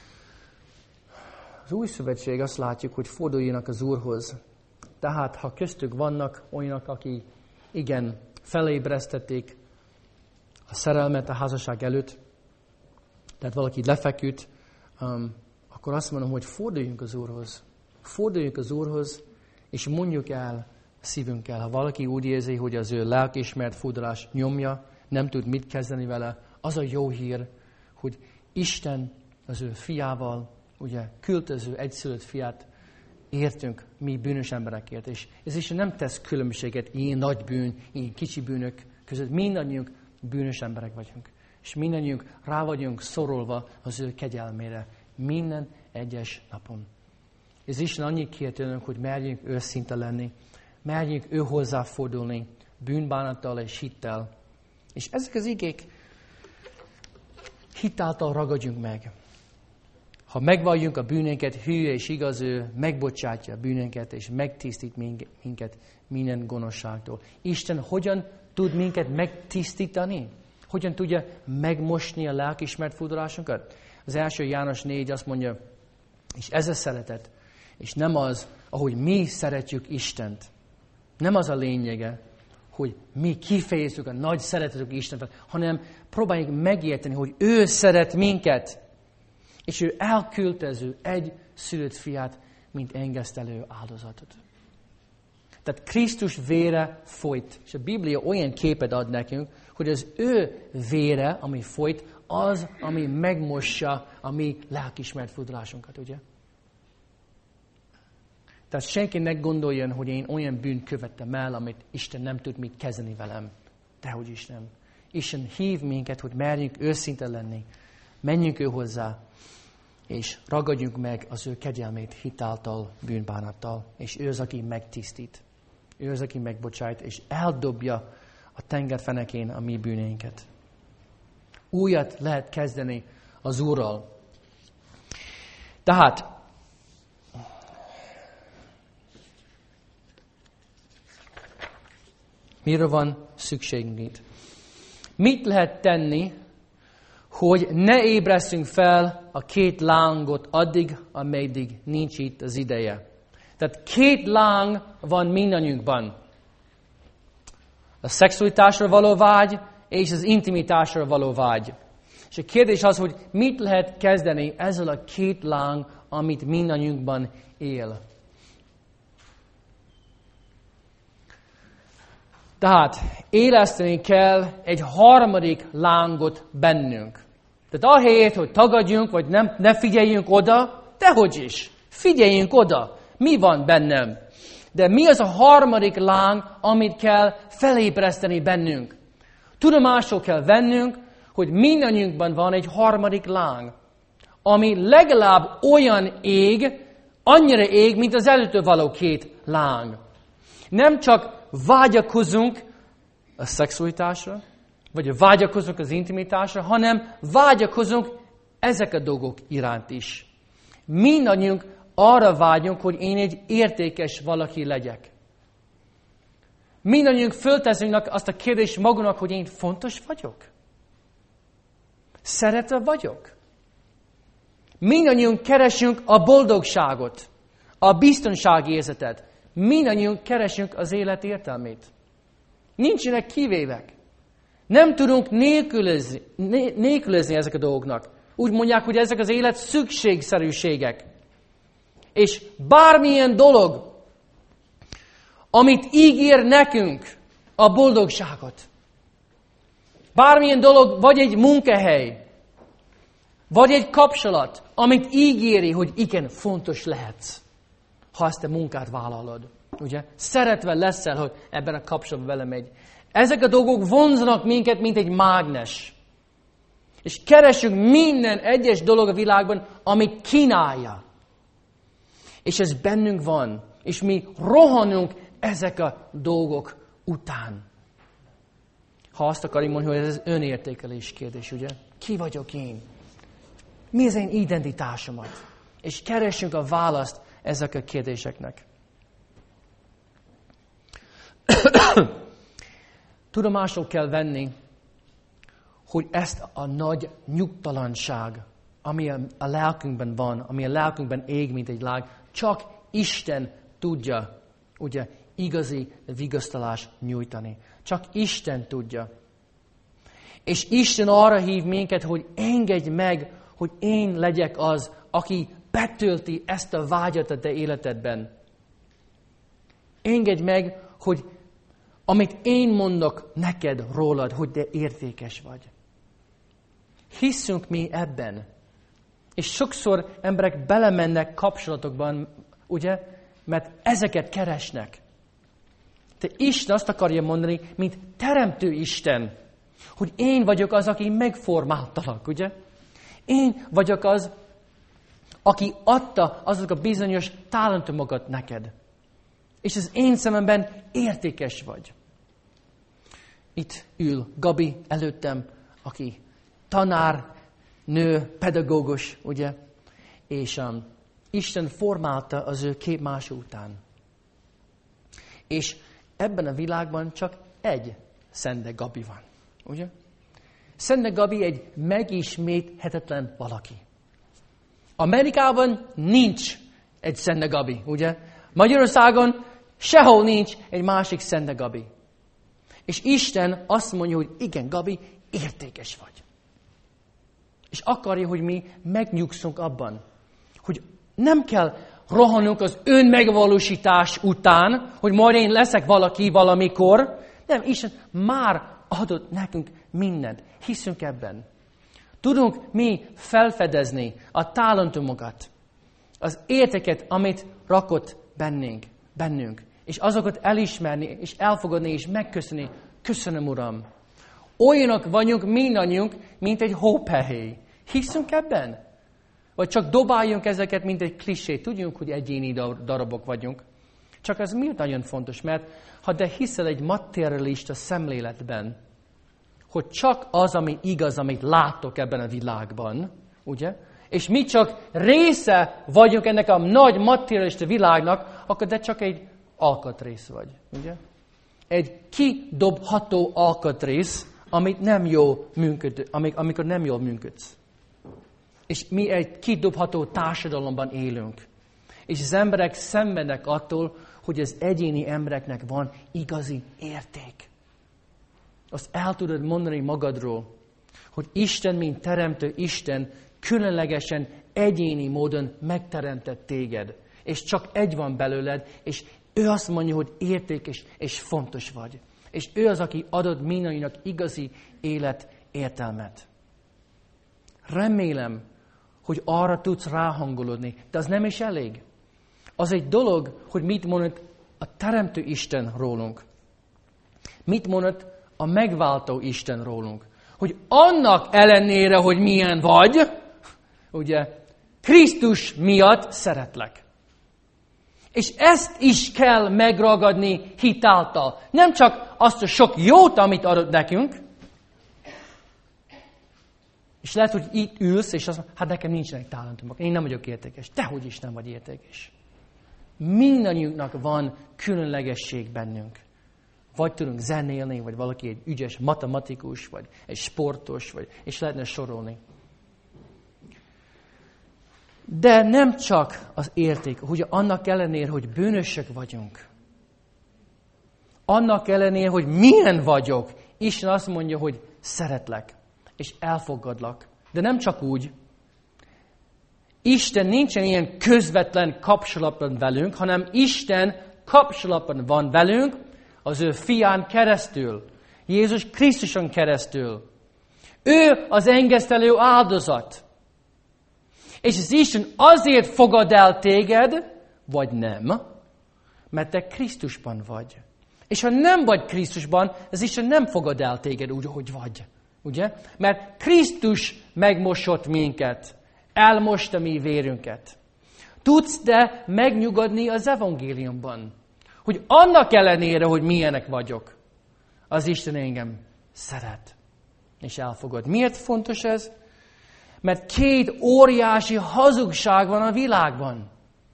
Az új szövetség azt látjuk, hogy forduljanak az Úrhoz. Tehát, ha köztük vannak olyanok, akik igen, felébresztették a szerelmet a házasság előtt, tehát valaki lefeküdt, akkor azt mondom, hogy forduljunk az Úrhoz. Forduljunk az Úrhoz, és mondjuk el szívünkkel. Ha valaki úgy érzi, hogy az ő lelkiismert furdalás nyomja, nem tud mit kezdeni vele, az a jó hír, hogy Isten az ő fiával, ugye küldte az ő egyszülött fiát, értünk mi bűnös emberekért. És ez is nem tesz különbséget ilyen nagy bűn, ilyen kicsi bűnök között. Mindannyiunk bűnös emberek vagyunk. És mindannyiunk rá vagyunk szorulva az ő kegyelmére. Minden egyes napon. Ez Isten annyit kér tőlünk, hogy merjünk őszinte lenni. Merjünk ő hozzáfordulni bűnbánattal és hittel. És ezek az igék hitáltal ragadjunk meg. Ha megvalljunk a bűnünket, hű és igaz, ő megbocsátja a bűnünket, és megtisztít minket minden gonoszságtól. Isten hogyan tud minket megtisztítani? Hogyan tudja megmosni a lelkiismert furdalásunkat? Az 1 János 4 azt mondja, és ez a szeretet, és nem az, ahogy mi szeretjük Istent. Nem az a lényege, hogy mi kifejezzük a nagy szeretetük Istent, hanem próbáljuk megérteni, hogy ő szeret minket. És ő elküldte az ő egyszülött fiát, mint engesztelő áldozatot. Tehát Krisztus vére folyt. És a Biblia olyan képet ad nekünk, hogy az ő vére, ami folyt, az, ami megmossa a mi lelkiismert furdalásunkat, ugye? Tehát senkinek gondoljon, hogy én olyan bűnt követtem el, amit Isten nem tud mit kezdeni velem. Dehogy is nem. Isten hív minket, hogy merjünk őszinte lenni. Menjünk ő hozzá, és ragadjunk meg az ő kegyelmét hitáltal, bűnbánattal. És ő az, aki megtisztít. Ő az, aki megbocsájt, és eldobja a tenger fenekén a mi bűneinket. Újat lehet kezdeni az Úrral. Tehát, mire van szükségünk itt? Mit lehet tenni, hogy ne ébresztünk fel a 2 lángot addig, ameddig nincs itt az ideje. Tehát 2 láng van mindannyiunkban. A szexualitásra való vágy, és az intimitásra való vágy. És a kérdés az, hogy mit lehet kezdeni ezzel a 2 láng, amit mindannyiunkban él. Tehát éleszteni kell egy harmadik lángot bennünk. Tehát ahelyett, hogy tagadjunk, vagy ne figyeljünk oda, dehogy is. Figyeljünk oda. Mi van bennem? De mi az a harmadik láng, amit kell felébreszteni bennünk? Tudomásul kell vennünk, hogy mindannyiunkban van egy harmadik láng, ami legalább olyan ég, annyira ég, mint az előttől való két láng. Nem csak vágyakozunk a szexualitásra, vagy vágyakozunk az intimitásra, hanem vágyakozunk ezek a dolgok iránt is. Mindannyiunk arra vágyunk, hogy én egy értékes valaki legyek. Mindannyiunk fölteszünk azt a kérdést magunknak, hogy én fontos vagyok? Szeretve vagyok? Mindannyiunk keresünk a boldogságot, a biztonságérzetet. Mindannyiunk keresünk az élet értelmét. Nincsenek kivévek. Nem tudunk nélkülözni ezek a dolgoknak. Úgy mondják, hogy ezek az élet szükségszerűségek. És bármilyen dolog, amit ígér nekünk a boldogságot. Bármilyen dolog, vagy egy munkahely, vagy egy kapcsolat, amit ígéri, hogy igen, fontos lehetsz, ha ezt a munkát vállalod. Ugye? Szeretve leszel, hogy ebben a kapcsolatban belemegy. Ezek a dolgok vonzanak minket, mint egy mágnes. És keresünk minden egyes dolog a világban, amit kínálja. És ez bennünk van. És mi rohanunk ezek a dolgok után. Ha azt akarjuk mondani, hogy ez önértékelés kérdés, ugye? Ki vagyok én? Mi az én identitásomat? És keresünk a választ ezek a kérdéseknek. Tudomásul kell venni, hogy ezt a nagy nyugtalanság, ami a lelkünkben van, ami a lelkünkben ég, mint egy lág, csak Isten tudja, ugye, igazi vigasztalást nyújtani. Csak Isten tudja. És Isten arra hív minket, hogy engedj meg, hogy én legyek az, aki betölti ezt a vágyat a te életedben. Engedj meg, hogy amit én mondok neked rólad, hogy te értékes vagy. Hiszünk mi ebben. És sokszor emberek belemennek kapcsolatokban, ugye, mert ezeket keresnek. De Isten azt akarja mondani, mint teremtő Isten, hogy én vagyok az, aki megformáltalak, ugye? Én vagyok az, aki adta azok a bizonyos talentumokat neked. És az én szememben értékes vagy. Itt ül Gabi előttem, aki tanár, nő, pedagógus, ugye? És Isten formálta az ő képmása után. És ebben a világban csak egy Szende Gabi van, ugye? Szende Gabi egy megisméthetetlen valaki. Amerikában nincs egy Szende Gabi, ugye? Magyarországon sehol nincs egy másik Szende Gabi. És Isten azt mondja, hogy igen, Gabi, értékes vagy. És akarja, hogy mi megnyugszunk abban, hogy nem kell rohanunk az önmegvalósítás után, hogy majd én leszek valaki valamikor. Nem, Isten már adott nekünk mindent. Hiszünk ebben. Tudunk mi felfedezni a talentumokat, az értéket, amit rakott bennünk. És azokat elismerni, és elfogadni, és megköszönni. Köszönöm, Uram. Olyanok vagyunk mindannyiunk, mint egy hópehely. Hiszünk ebben? Vagy csak dobáljunk ezeket, mint egy klisé. Tudjunk, hogy egyéni darabok vagyunk. Csak ez miért nagyon fontos? Mert ha te hiszel egy materialista szemléletben, hogy csak az, ami igaz, amit látok ebben a világban, ugye? És mi csak része vagyunk ennek a nagy materialista világnak, akkor te csak egy alkatrész vagy, ugye? Egy kidobható alkatrész, amit nem jól működ, amikor nem jól működsz. És mi egy kidobható társadalomban élünk. És az emberek szenvednek attól, hogy az egyéni embereknek van igazi érték. Azt el tudod mondani magadról, hogy Isten, mint teremtő Isten, különlegesen, egyéni módon megteremtett téged. És csak egy van belőled, és ő azt mondja, hogy értékes és fontos vagy. És ő az, aki adott mindannyiunknak igazi élet értelmet. Remélem, hogy arra tudsz ráhangolódni, de az nem is elég. Az egy dolog, hogy mit mondott a Teremtő Isten rólunk. Mit mondott a megváltó Isten rólunk. Hogy annak ellenére, hogy milyen vagy, ugye, Krisztus miatt szeretlek. És ezt is kell megragadni hitáltal. Nem csak azt a sok jót, amit adott nekünk, és lehet, hogy itt ülsz, és azt mondod, hát nekem nincsenek talentumok, én nem vagyok értékes. Dehogy is nem vagy értékes. Mindannyiunknak van különlegesség bennünk. Vagy tudunk zenélni, vagy valaki egy ügyes matematikus, vagy egy sportos, vagy, és lehetne sorolni. De nem csak az érték, hogy annak ellenére, hogy bűnösök vagyunk. Annak ellenére, hogy milyen vagyok, Isten azt mondja, hogy szeretlek, és elfogadlak. De nem csak úgy. Isten nincsen ilyen közvetlen kapcsolatban velünk, hanem Isten kapcsolatban van velünk az ő fián keresztül. Jézus Krisztuson keresztül. Ő az engesztelő áldozat. És az Isten azért fogad el téged, vagy nem, mert te Krisztusban vagy. És ha nem vagy Krisztusban, az Isten nem fogad el téged úgy, ahogy vagy. Ugye? Mert Krisztus megmosott minket. Elmosta mi vérünket. Tudsz te megnyugodni az evangéliumban, hogy annak ellenére, hogy milyenek vagyok, az Isten engem szeret és elfogad. Miért fontos ez? Mert két óriási hazugság van a világban.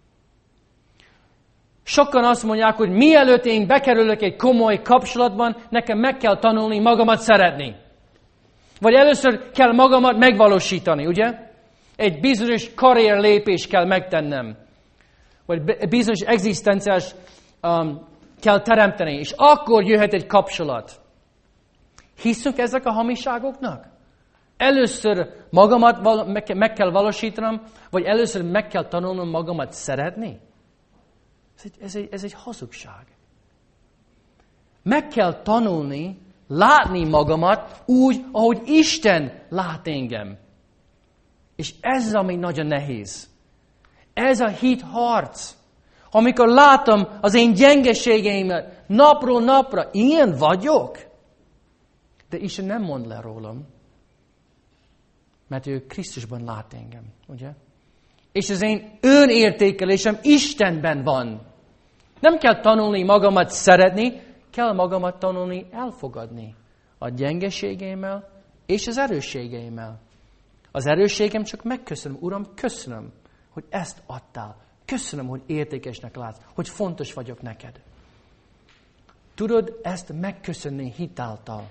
Sokan azt mondják, hogy mielőtt én bekerülök egy komoly kapcsolatban, nekem meg kell tanulni magamat szeretni. Vagy először kell magamat megvalósítani, ugye? Egy bizonyos karrierlépést kell megtennem. Vagy bizonyos egzisztenciás kell teremteni. És akkor jöhet egy kapcsolat. Hiszünk ezek a hamiságoknak? Először magamat meg kell vagy először meg kell tanulnom magamat szeretni? Ez egy hazugság. Meg kell tanulni, látni magamat úgy, ahogy Isten lát engem. És ez, ami nagyon nehéz. Ez a hit harc. Amikor látom az én gyengeségeimet napról napra, ilyen vagyok. De Isten nem mond le rólam. Mert ő Krisztusban lát engem, ugye? És az én önértékelésem Istenben van. Nem kell tanulni magamat szeretni, kell magamat tanulni elfogadni. A gyengeségeimmel és az erősségeimmel. Az erősségem csak megköszönöm. Uram, köszönöm, hogy ezt adtál. Köszönöm, hogy értékesnek látsz, hogy fontos vagyok neked. Tudod ezt megköszönni hitáltal.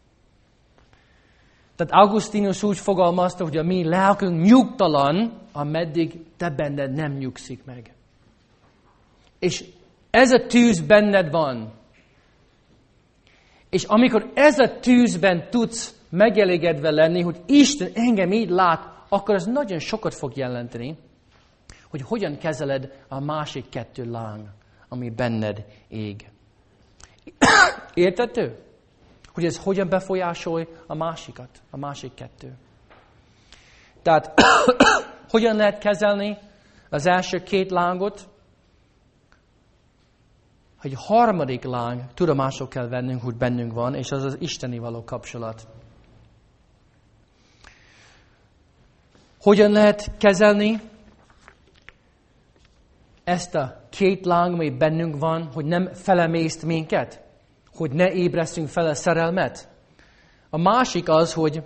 Tehát Augustinus úgy fogalmazta, hogy a mi lelkünk nyugtalan, ameddig te benned nem nyugszik meg. És ez a tűz benned van. És amikor ez a tűzben tudsz megelégedve lenni, hogy Isten engem így lát, akkor az nagyon sokat fog jelenteni, hogy hogyan kezeled a másik kettő láng, ami benned ég. Értető? Hogy ez hogyan befolyásolja a másikat, a másik kettő. Tehát hogyan lehet kezelni az első két lángot? Hogy harmadik láng tudomásul kell vennünk, hogy bennünk van, és az az isteni való kapcsolat. Hogyan lehet kezelni ezt a két láng, ami bennünk van, hogy nem felemészt minket? Hogy ne ébresztünk fel a szerelmet? A másik az, hogy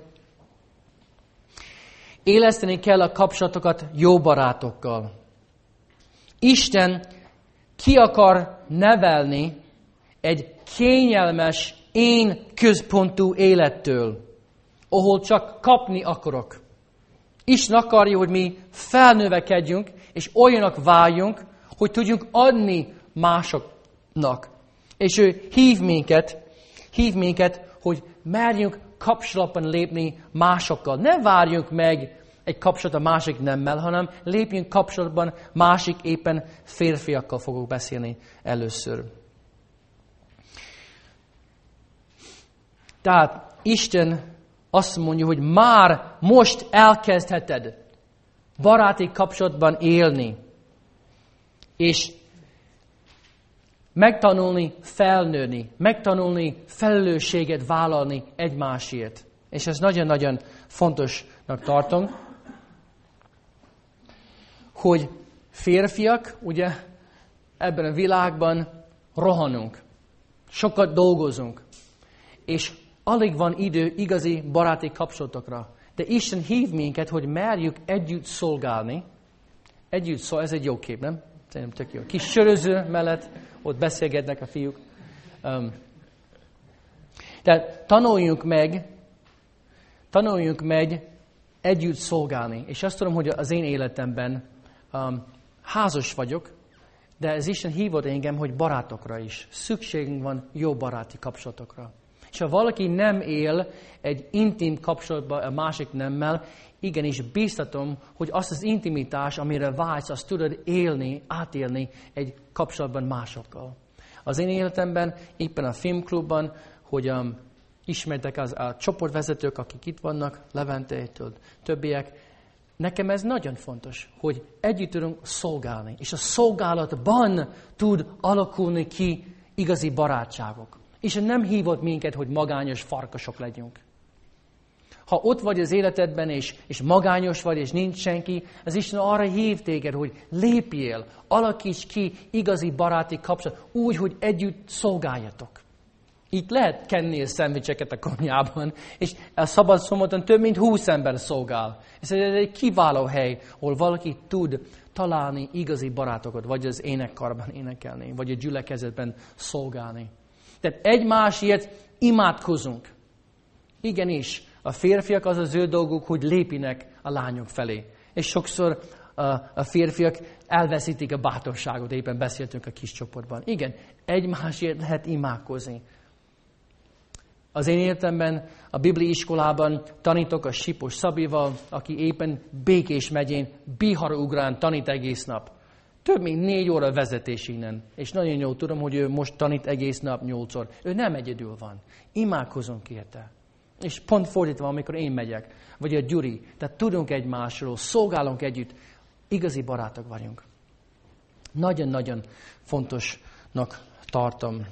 éleszteni kell a kapcsolatokat jó barátokkal. Isten ki akar nevelni egy kényelmes, én központú élettől, ahol csak kapni akarok. Isten akarja, hogy mi felnövekedjünk, és olyanok váljunk, hogy tudjunk adni másoknak. És ő hív minket, hogy merjünk kapcsolatban lépni másokkal. Ne várjunk meg egy kapcsolat a másik nemmel, hanem lépjünk kapcsolatban másik éppen férfiakkal fogok beszélni először. Tehát Isten azt mondja, hogy már most elkezdheted baráti kapcsolatban élni, és megtanulni felnőni, megtanulni felelősséget vállalni egymásért. És ez nagyon-nagyon fontosnak tartom, hogy férfiak, ugye, ebben a világban rohanunk, sokat dolgozunk, és alig van idő igazi baráti kapcsolatokra. De Isten hív minket, hogy merjük együtt szolgálni. Ez egy jó kép, nem? Szerintem tök jó. Kis söröző mellett, ott beszélgetnek a fiúk. Tehát tanuljunk meg együtt szolgálni. És azt tudom, hogy az én életemben házas vagyok, de ez Isten hívott engem, hogy barátokra is. Szükségünk van jó baráti kapcsolatokra. És ha valaki nem él egy intim kapcsolatban a másik nemmel, igenis bíztatom, hogy azt az intimitás, amire vágysz, azt tudod átélni egy kapcsolatban másokkal. Az én életemben, éppen a filmklubban, hogy ismertek a csoportvezetők, akik itt vannak, Levente-től, többiek, nekem ez nagyon fontos, hogy együtt tudunk szolgálni. És a szolgálatban tud alakulni ki igazi barátságok. És nem hívott minket, hogy magányos farkasok legyünk. Ha ott vagy az életedben, és magányos vagy, és nincs senki, az Isten arra hív téged, hogy lépjél, alakíts ki igazi baráti kapcsolat, úgy, hogy együtt szolgáljatok. Itt lehet kenni a szendvicseket a konyhában, és a szabad szombaton több mint 20 ember szolgál. Ez egy kiváló hely, ahol valaki tud találni igazi barátokat, vagy az énekkarban énekelni, vagy a gyülekezetben szolgálni. Tehát egymásért imádkozunk. Igenis, a férfiak az ő dolguk, hogy lépjenek a lányok felé. És sokszor a férfiak elveszítik a bátorságot, éppen beszéltünk a kis csoportban. Igen, egymásért lehet imádkozni. Az én életemben, a Biblia iskolában tanítok a Sipos Szabival, aki éppen Békés megyén, Bihar-ugrán tanít egész nap. Több mint 4 óra vezetés innen. És nagyon jól tudom, hogy ő most tanít egész nap 8-szor. Ő nem egyedül van. Imádkozunk érte. És pont fordítva, amikor én megyek, vagy a Gyuri. Tehát tudunk egymásról, szolgálunk együtt. Igazi barátok vagyunk. Nagyon-nagyon fontosnak tartom.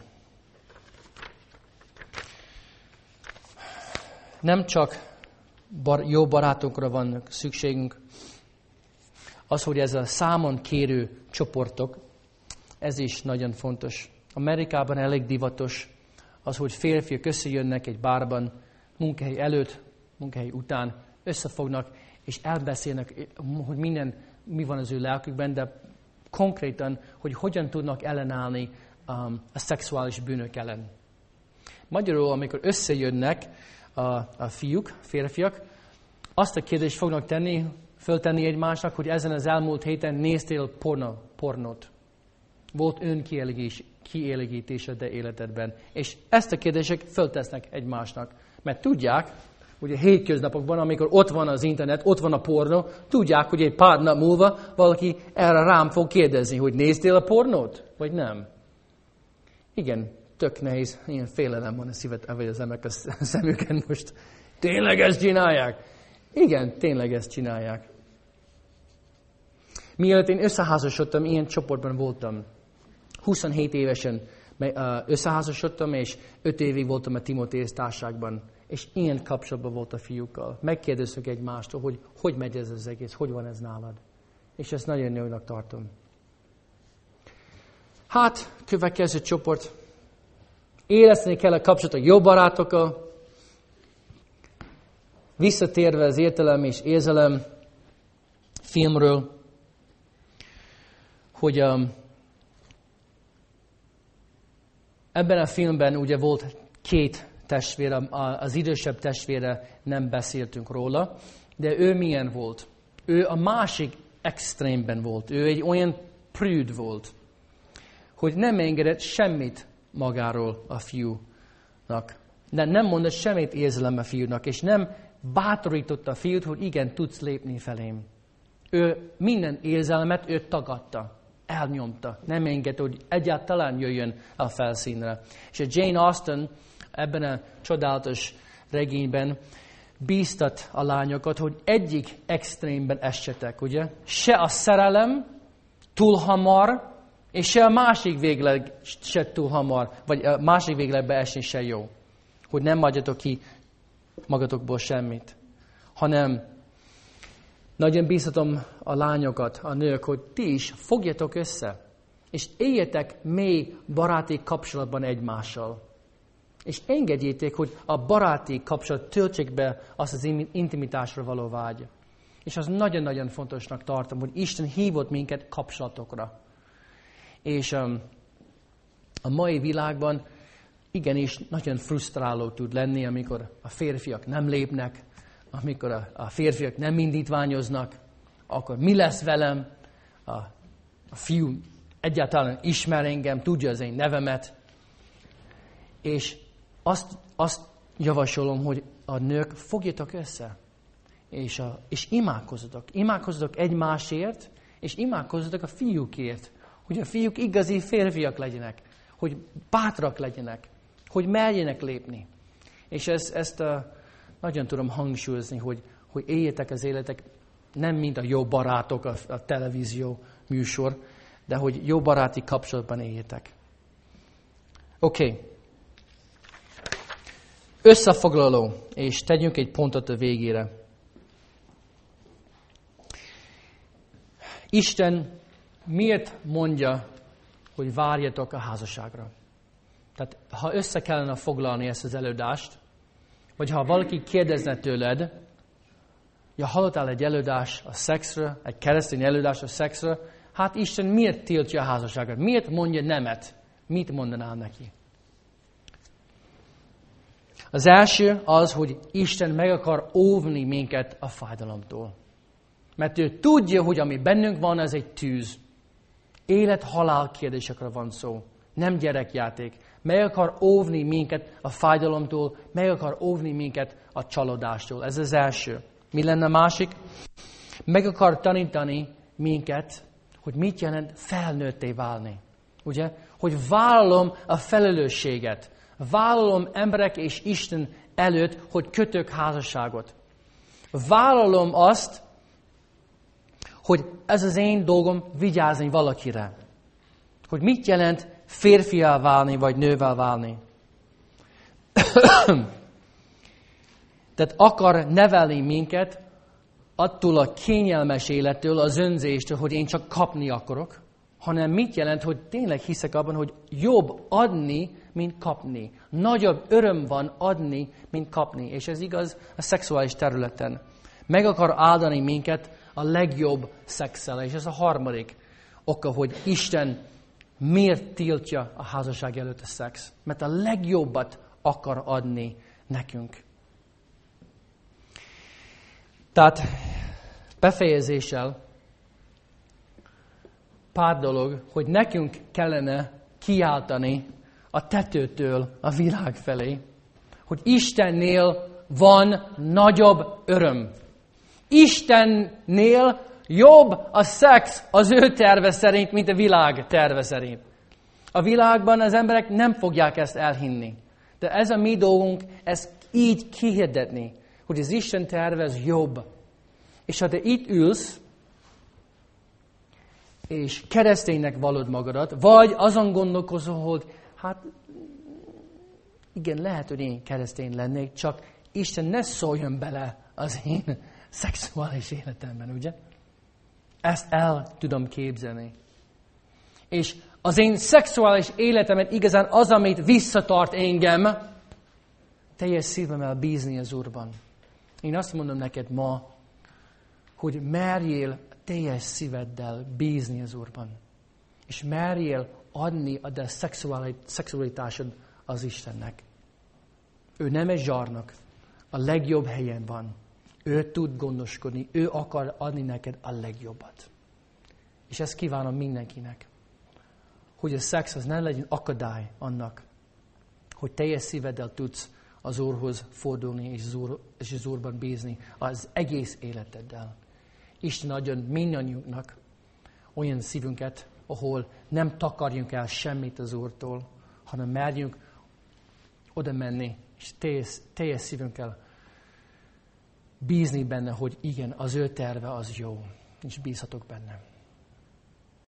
Nem csak jó barátokra van szükségünk, az, hogy ez a számon kérő csoportok, ez is nagyon fontos. Amerikában elég divatos az, hogy férfiak összejönnek egy bárban, munkahely előtt, munkahely után, összefognak, és elbeszélnek, hogy mi van az ő lelkükben, de konkrétan, hogy hogyan tudnak ellenállni a szexuális bűnök ellen. Magyarul, amikor összejönnek a fiúk, férfiak, azt a kérdést fognak föltenni egymásnak, hogy ezen az elmúlt héten néztél pornót. Volt önkielégítésed a életedben. És ezt a kérdések föltesznek egymásnak. Mert tudják, hogy a hétköznapokban, amikor ott van az internet, ott van a pornó, tudják, hogy egy pár nap múlva valaki erre rám fog kérdezni, hogy néztél a pornót, vagy nem. Igen, tök nehéz, ilyen félelem van a szívet, vagy az emberek a szemüken most. Tényleg ezt csinálják? Igen, tényleg ezt csinálják. Mielőtt én összeházasodtam, ilyen csoportban voltam. 27 évesen összeházasodtam, és 5 évig voltam a Timotéus társaságban. És ilyen kapcsolatban volt a fiúkkal. Megkérdeztük egymástól, hogy megy ez az egész, hogy van ez nálad. És ezt nagyon jónak tartom. Hát, következő csoport. Éleszteni kell a kapcsolatot jó barátokkal. Visszatérve az értelem és érzelem filmről, hogy ebben a filmben ugye volt 2 testvére, az idősebb testvére nem beszéltünk róla, de ő milyen volt? Ő a másik extrémben volt. Ő egy olyan prűd volt, hogy nem engedett semmit magáról a fiúnak. De nem mondott semmit érzelem a fiúnak, és nem bátorította a fiút, hogy igen, tudsz lépni felém. Ő minden érzelmet ő tagadta, elnyomta, nem engedte, hogy egyáltalán jöjjön a felszínre. És a Jane Austen ebben a csodálatos regényben bíztat a lányokat, hogy egyik extrémben essetek, ugye? Se a szerelem túl hamar, és se a másik végleg se túl hamar, vagy a másik véglegbe esni se jó. Hogy nem adjatok ki magatokból semmit. Hanem nagyon bíztatom a lányokat, a nők, hogy ti is fogjatok össze, és éljetek mély baráti kapcsolatban egymással. És engedjétek, hogy a baráti kapcsolat töltsék be azt az intimitásra való vágy. És az nagyon-nagyon fontosnak tartom, hogy Isten hívott minket kapcsolatokra. És a mai világban igenis nagyon frusztráló tud lenni, amikor a férfiak nem lépnek, amikor a férfiak nem indítványoznak, akkor mi lesz velem? A fiú egyáltalán ismer engem, tudja az én nevemet. És azt javasolom, hogy a nők fogjatok össze, és imádkozzatok. Imádkozzatok egymásért, és imádkozzatok a fiúkért, hogy a fiúk igazi férfiak legyenek, hogy bátrak legyenek, hogy merjenek lépni. És ezt nagyon tudom hangsúlyozni, hogy éljetek az életek nem mint a jó barátok, a televízió műsor, de hogy jó baráti kapcsolatban éljetek. Oké. Összefoglaló, és tegyünk egy pontot a végére. Isten miért mondja, hogy várjatok a házasságra? Tehát, ha össze kellene foglalni ezt az előadást, vagy ha valaki kérdezne tőled, ja, hallottál egy előadás a szexről, egy keresztény előadás a szexről, hát Isten miért tiltja a házasságot? Miért mondja nemet? Mit mondanál neki? Az első az, hogy Isten meg akar óvni minket a fájdalomtól. Mert ő tudja, hogy ami bennünk van, az egy tűz. Élet-halál kérdésekre van szó. Nem gyerekjáték. Meg akar óvni minket a fájdalomtól, meg akar óvni minket a csalódástól. Ez az első. Mi lenne a másik? Meg akar tanítani minket, hogy mit jelent felnőtté válni. Ugye? Hogy vállalom a felelősséget. Vállalom emberek és Isten előtt, hogy kötök házasságot. Vállalom azt, hogy ez az én dolgom vigyázni valakire. Hogy mit jelent férfiá válni, vagy nővel válni. Tehát akar nevelni minket attól a kényelmes élettől, az önzéstől, hogy én csak kapni akarok, hanem mit jelent, hogy tényleg hiszek abban, hogy jobb adni, mint kapni. Nagyobb öröm van adni, mint kapni. És ez igaz a szexuális területen. Meg akar áldani minket a legjobb szexszel. És ez a harmadik oka, hogy Isten miért tiltja a házasság előtt a szex. Mert a legjobbat akar adni nekünk. Tehát befejezéssel pár dolog, hogy nekünk kellene kiáltani a tetőtől a világ felé, hogy Istennél van nagyobb öröm. Istennél jobb a szex az ő terve szerint, mint a világ terve szerint. A világban az emberek nem fogják ezt elhinni. De ez a mi dolgunk, ezt így kihirdetni, hogy az Isten terve az jobb. És ha te itt ülsz, és kereszténynek vallod magadat, vagy azon gondolkozol, hogy hát igen, lehet, hogy én keresztény lennék, csak Isten ne szóljon bele az én szexuális életemben, ugye? Ezt el tudom képzelni. És az én szexuális életemet igazán az, amit visszatart engem, teljes szívemmel bízni az Úrban. Én azt mondom neked ma, hogy merjél teljes szíveddel bízni az Úrban. És merjél adni a te szexualitásod az Istennek. Ő nem egy zsarnok. A legjobb helyen van. Ő tud gondoskodni. Ő akar adni neked a legjobbat. És ezt kívánom mindenkinek. Hogy a szex az ne legyen akadály annak, hogy teljes szíveddel tudsz az Úrhoz fordulni és az Úrban bízni az egész életeddel. Isten adjon mindannyiunknak olyan szívünket, ahol nem takarjunk el semmit az Úrtól, hanem merjünk oda menni, és teljes szívünkkel bízni benne, hogy igen, az ő terve az jó, és bízhatok benne.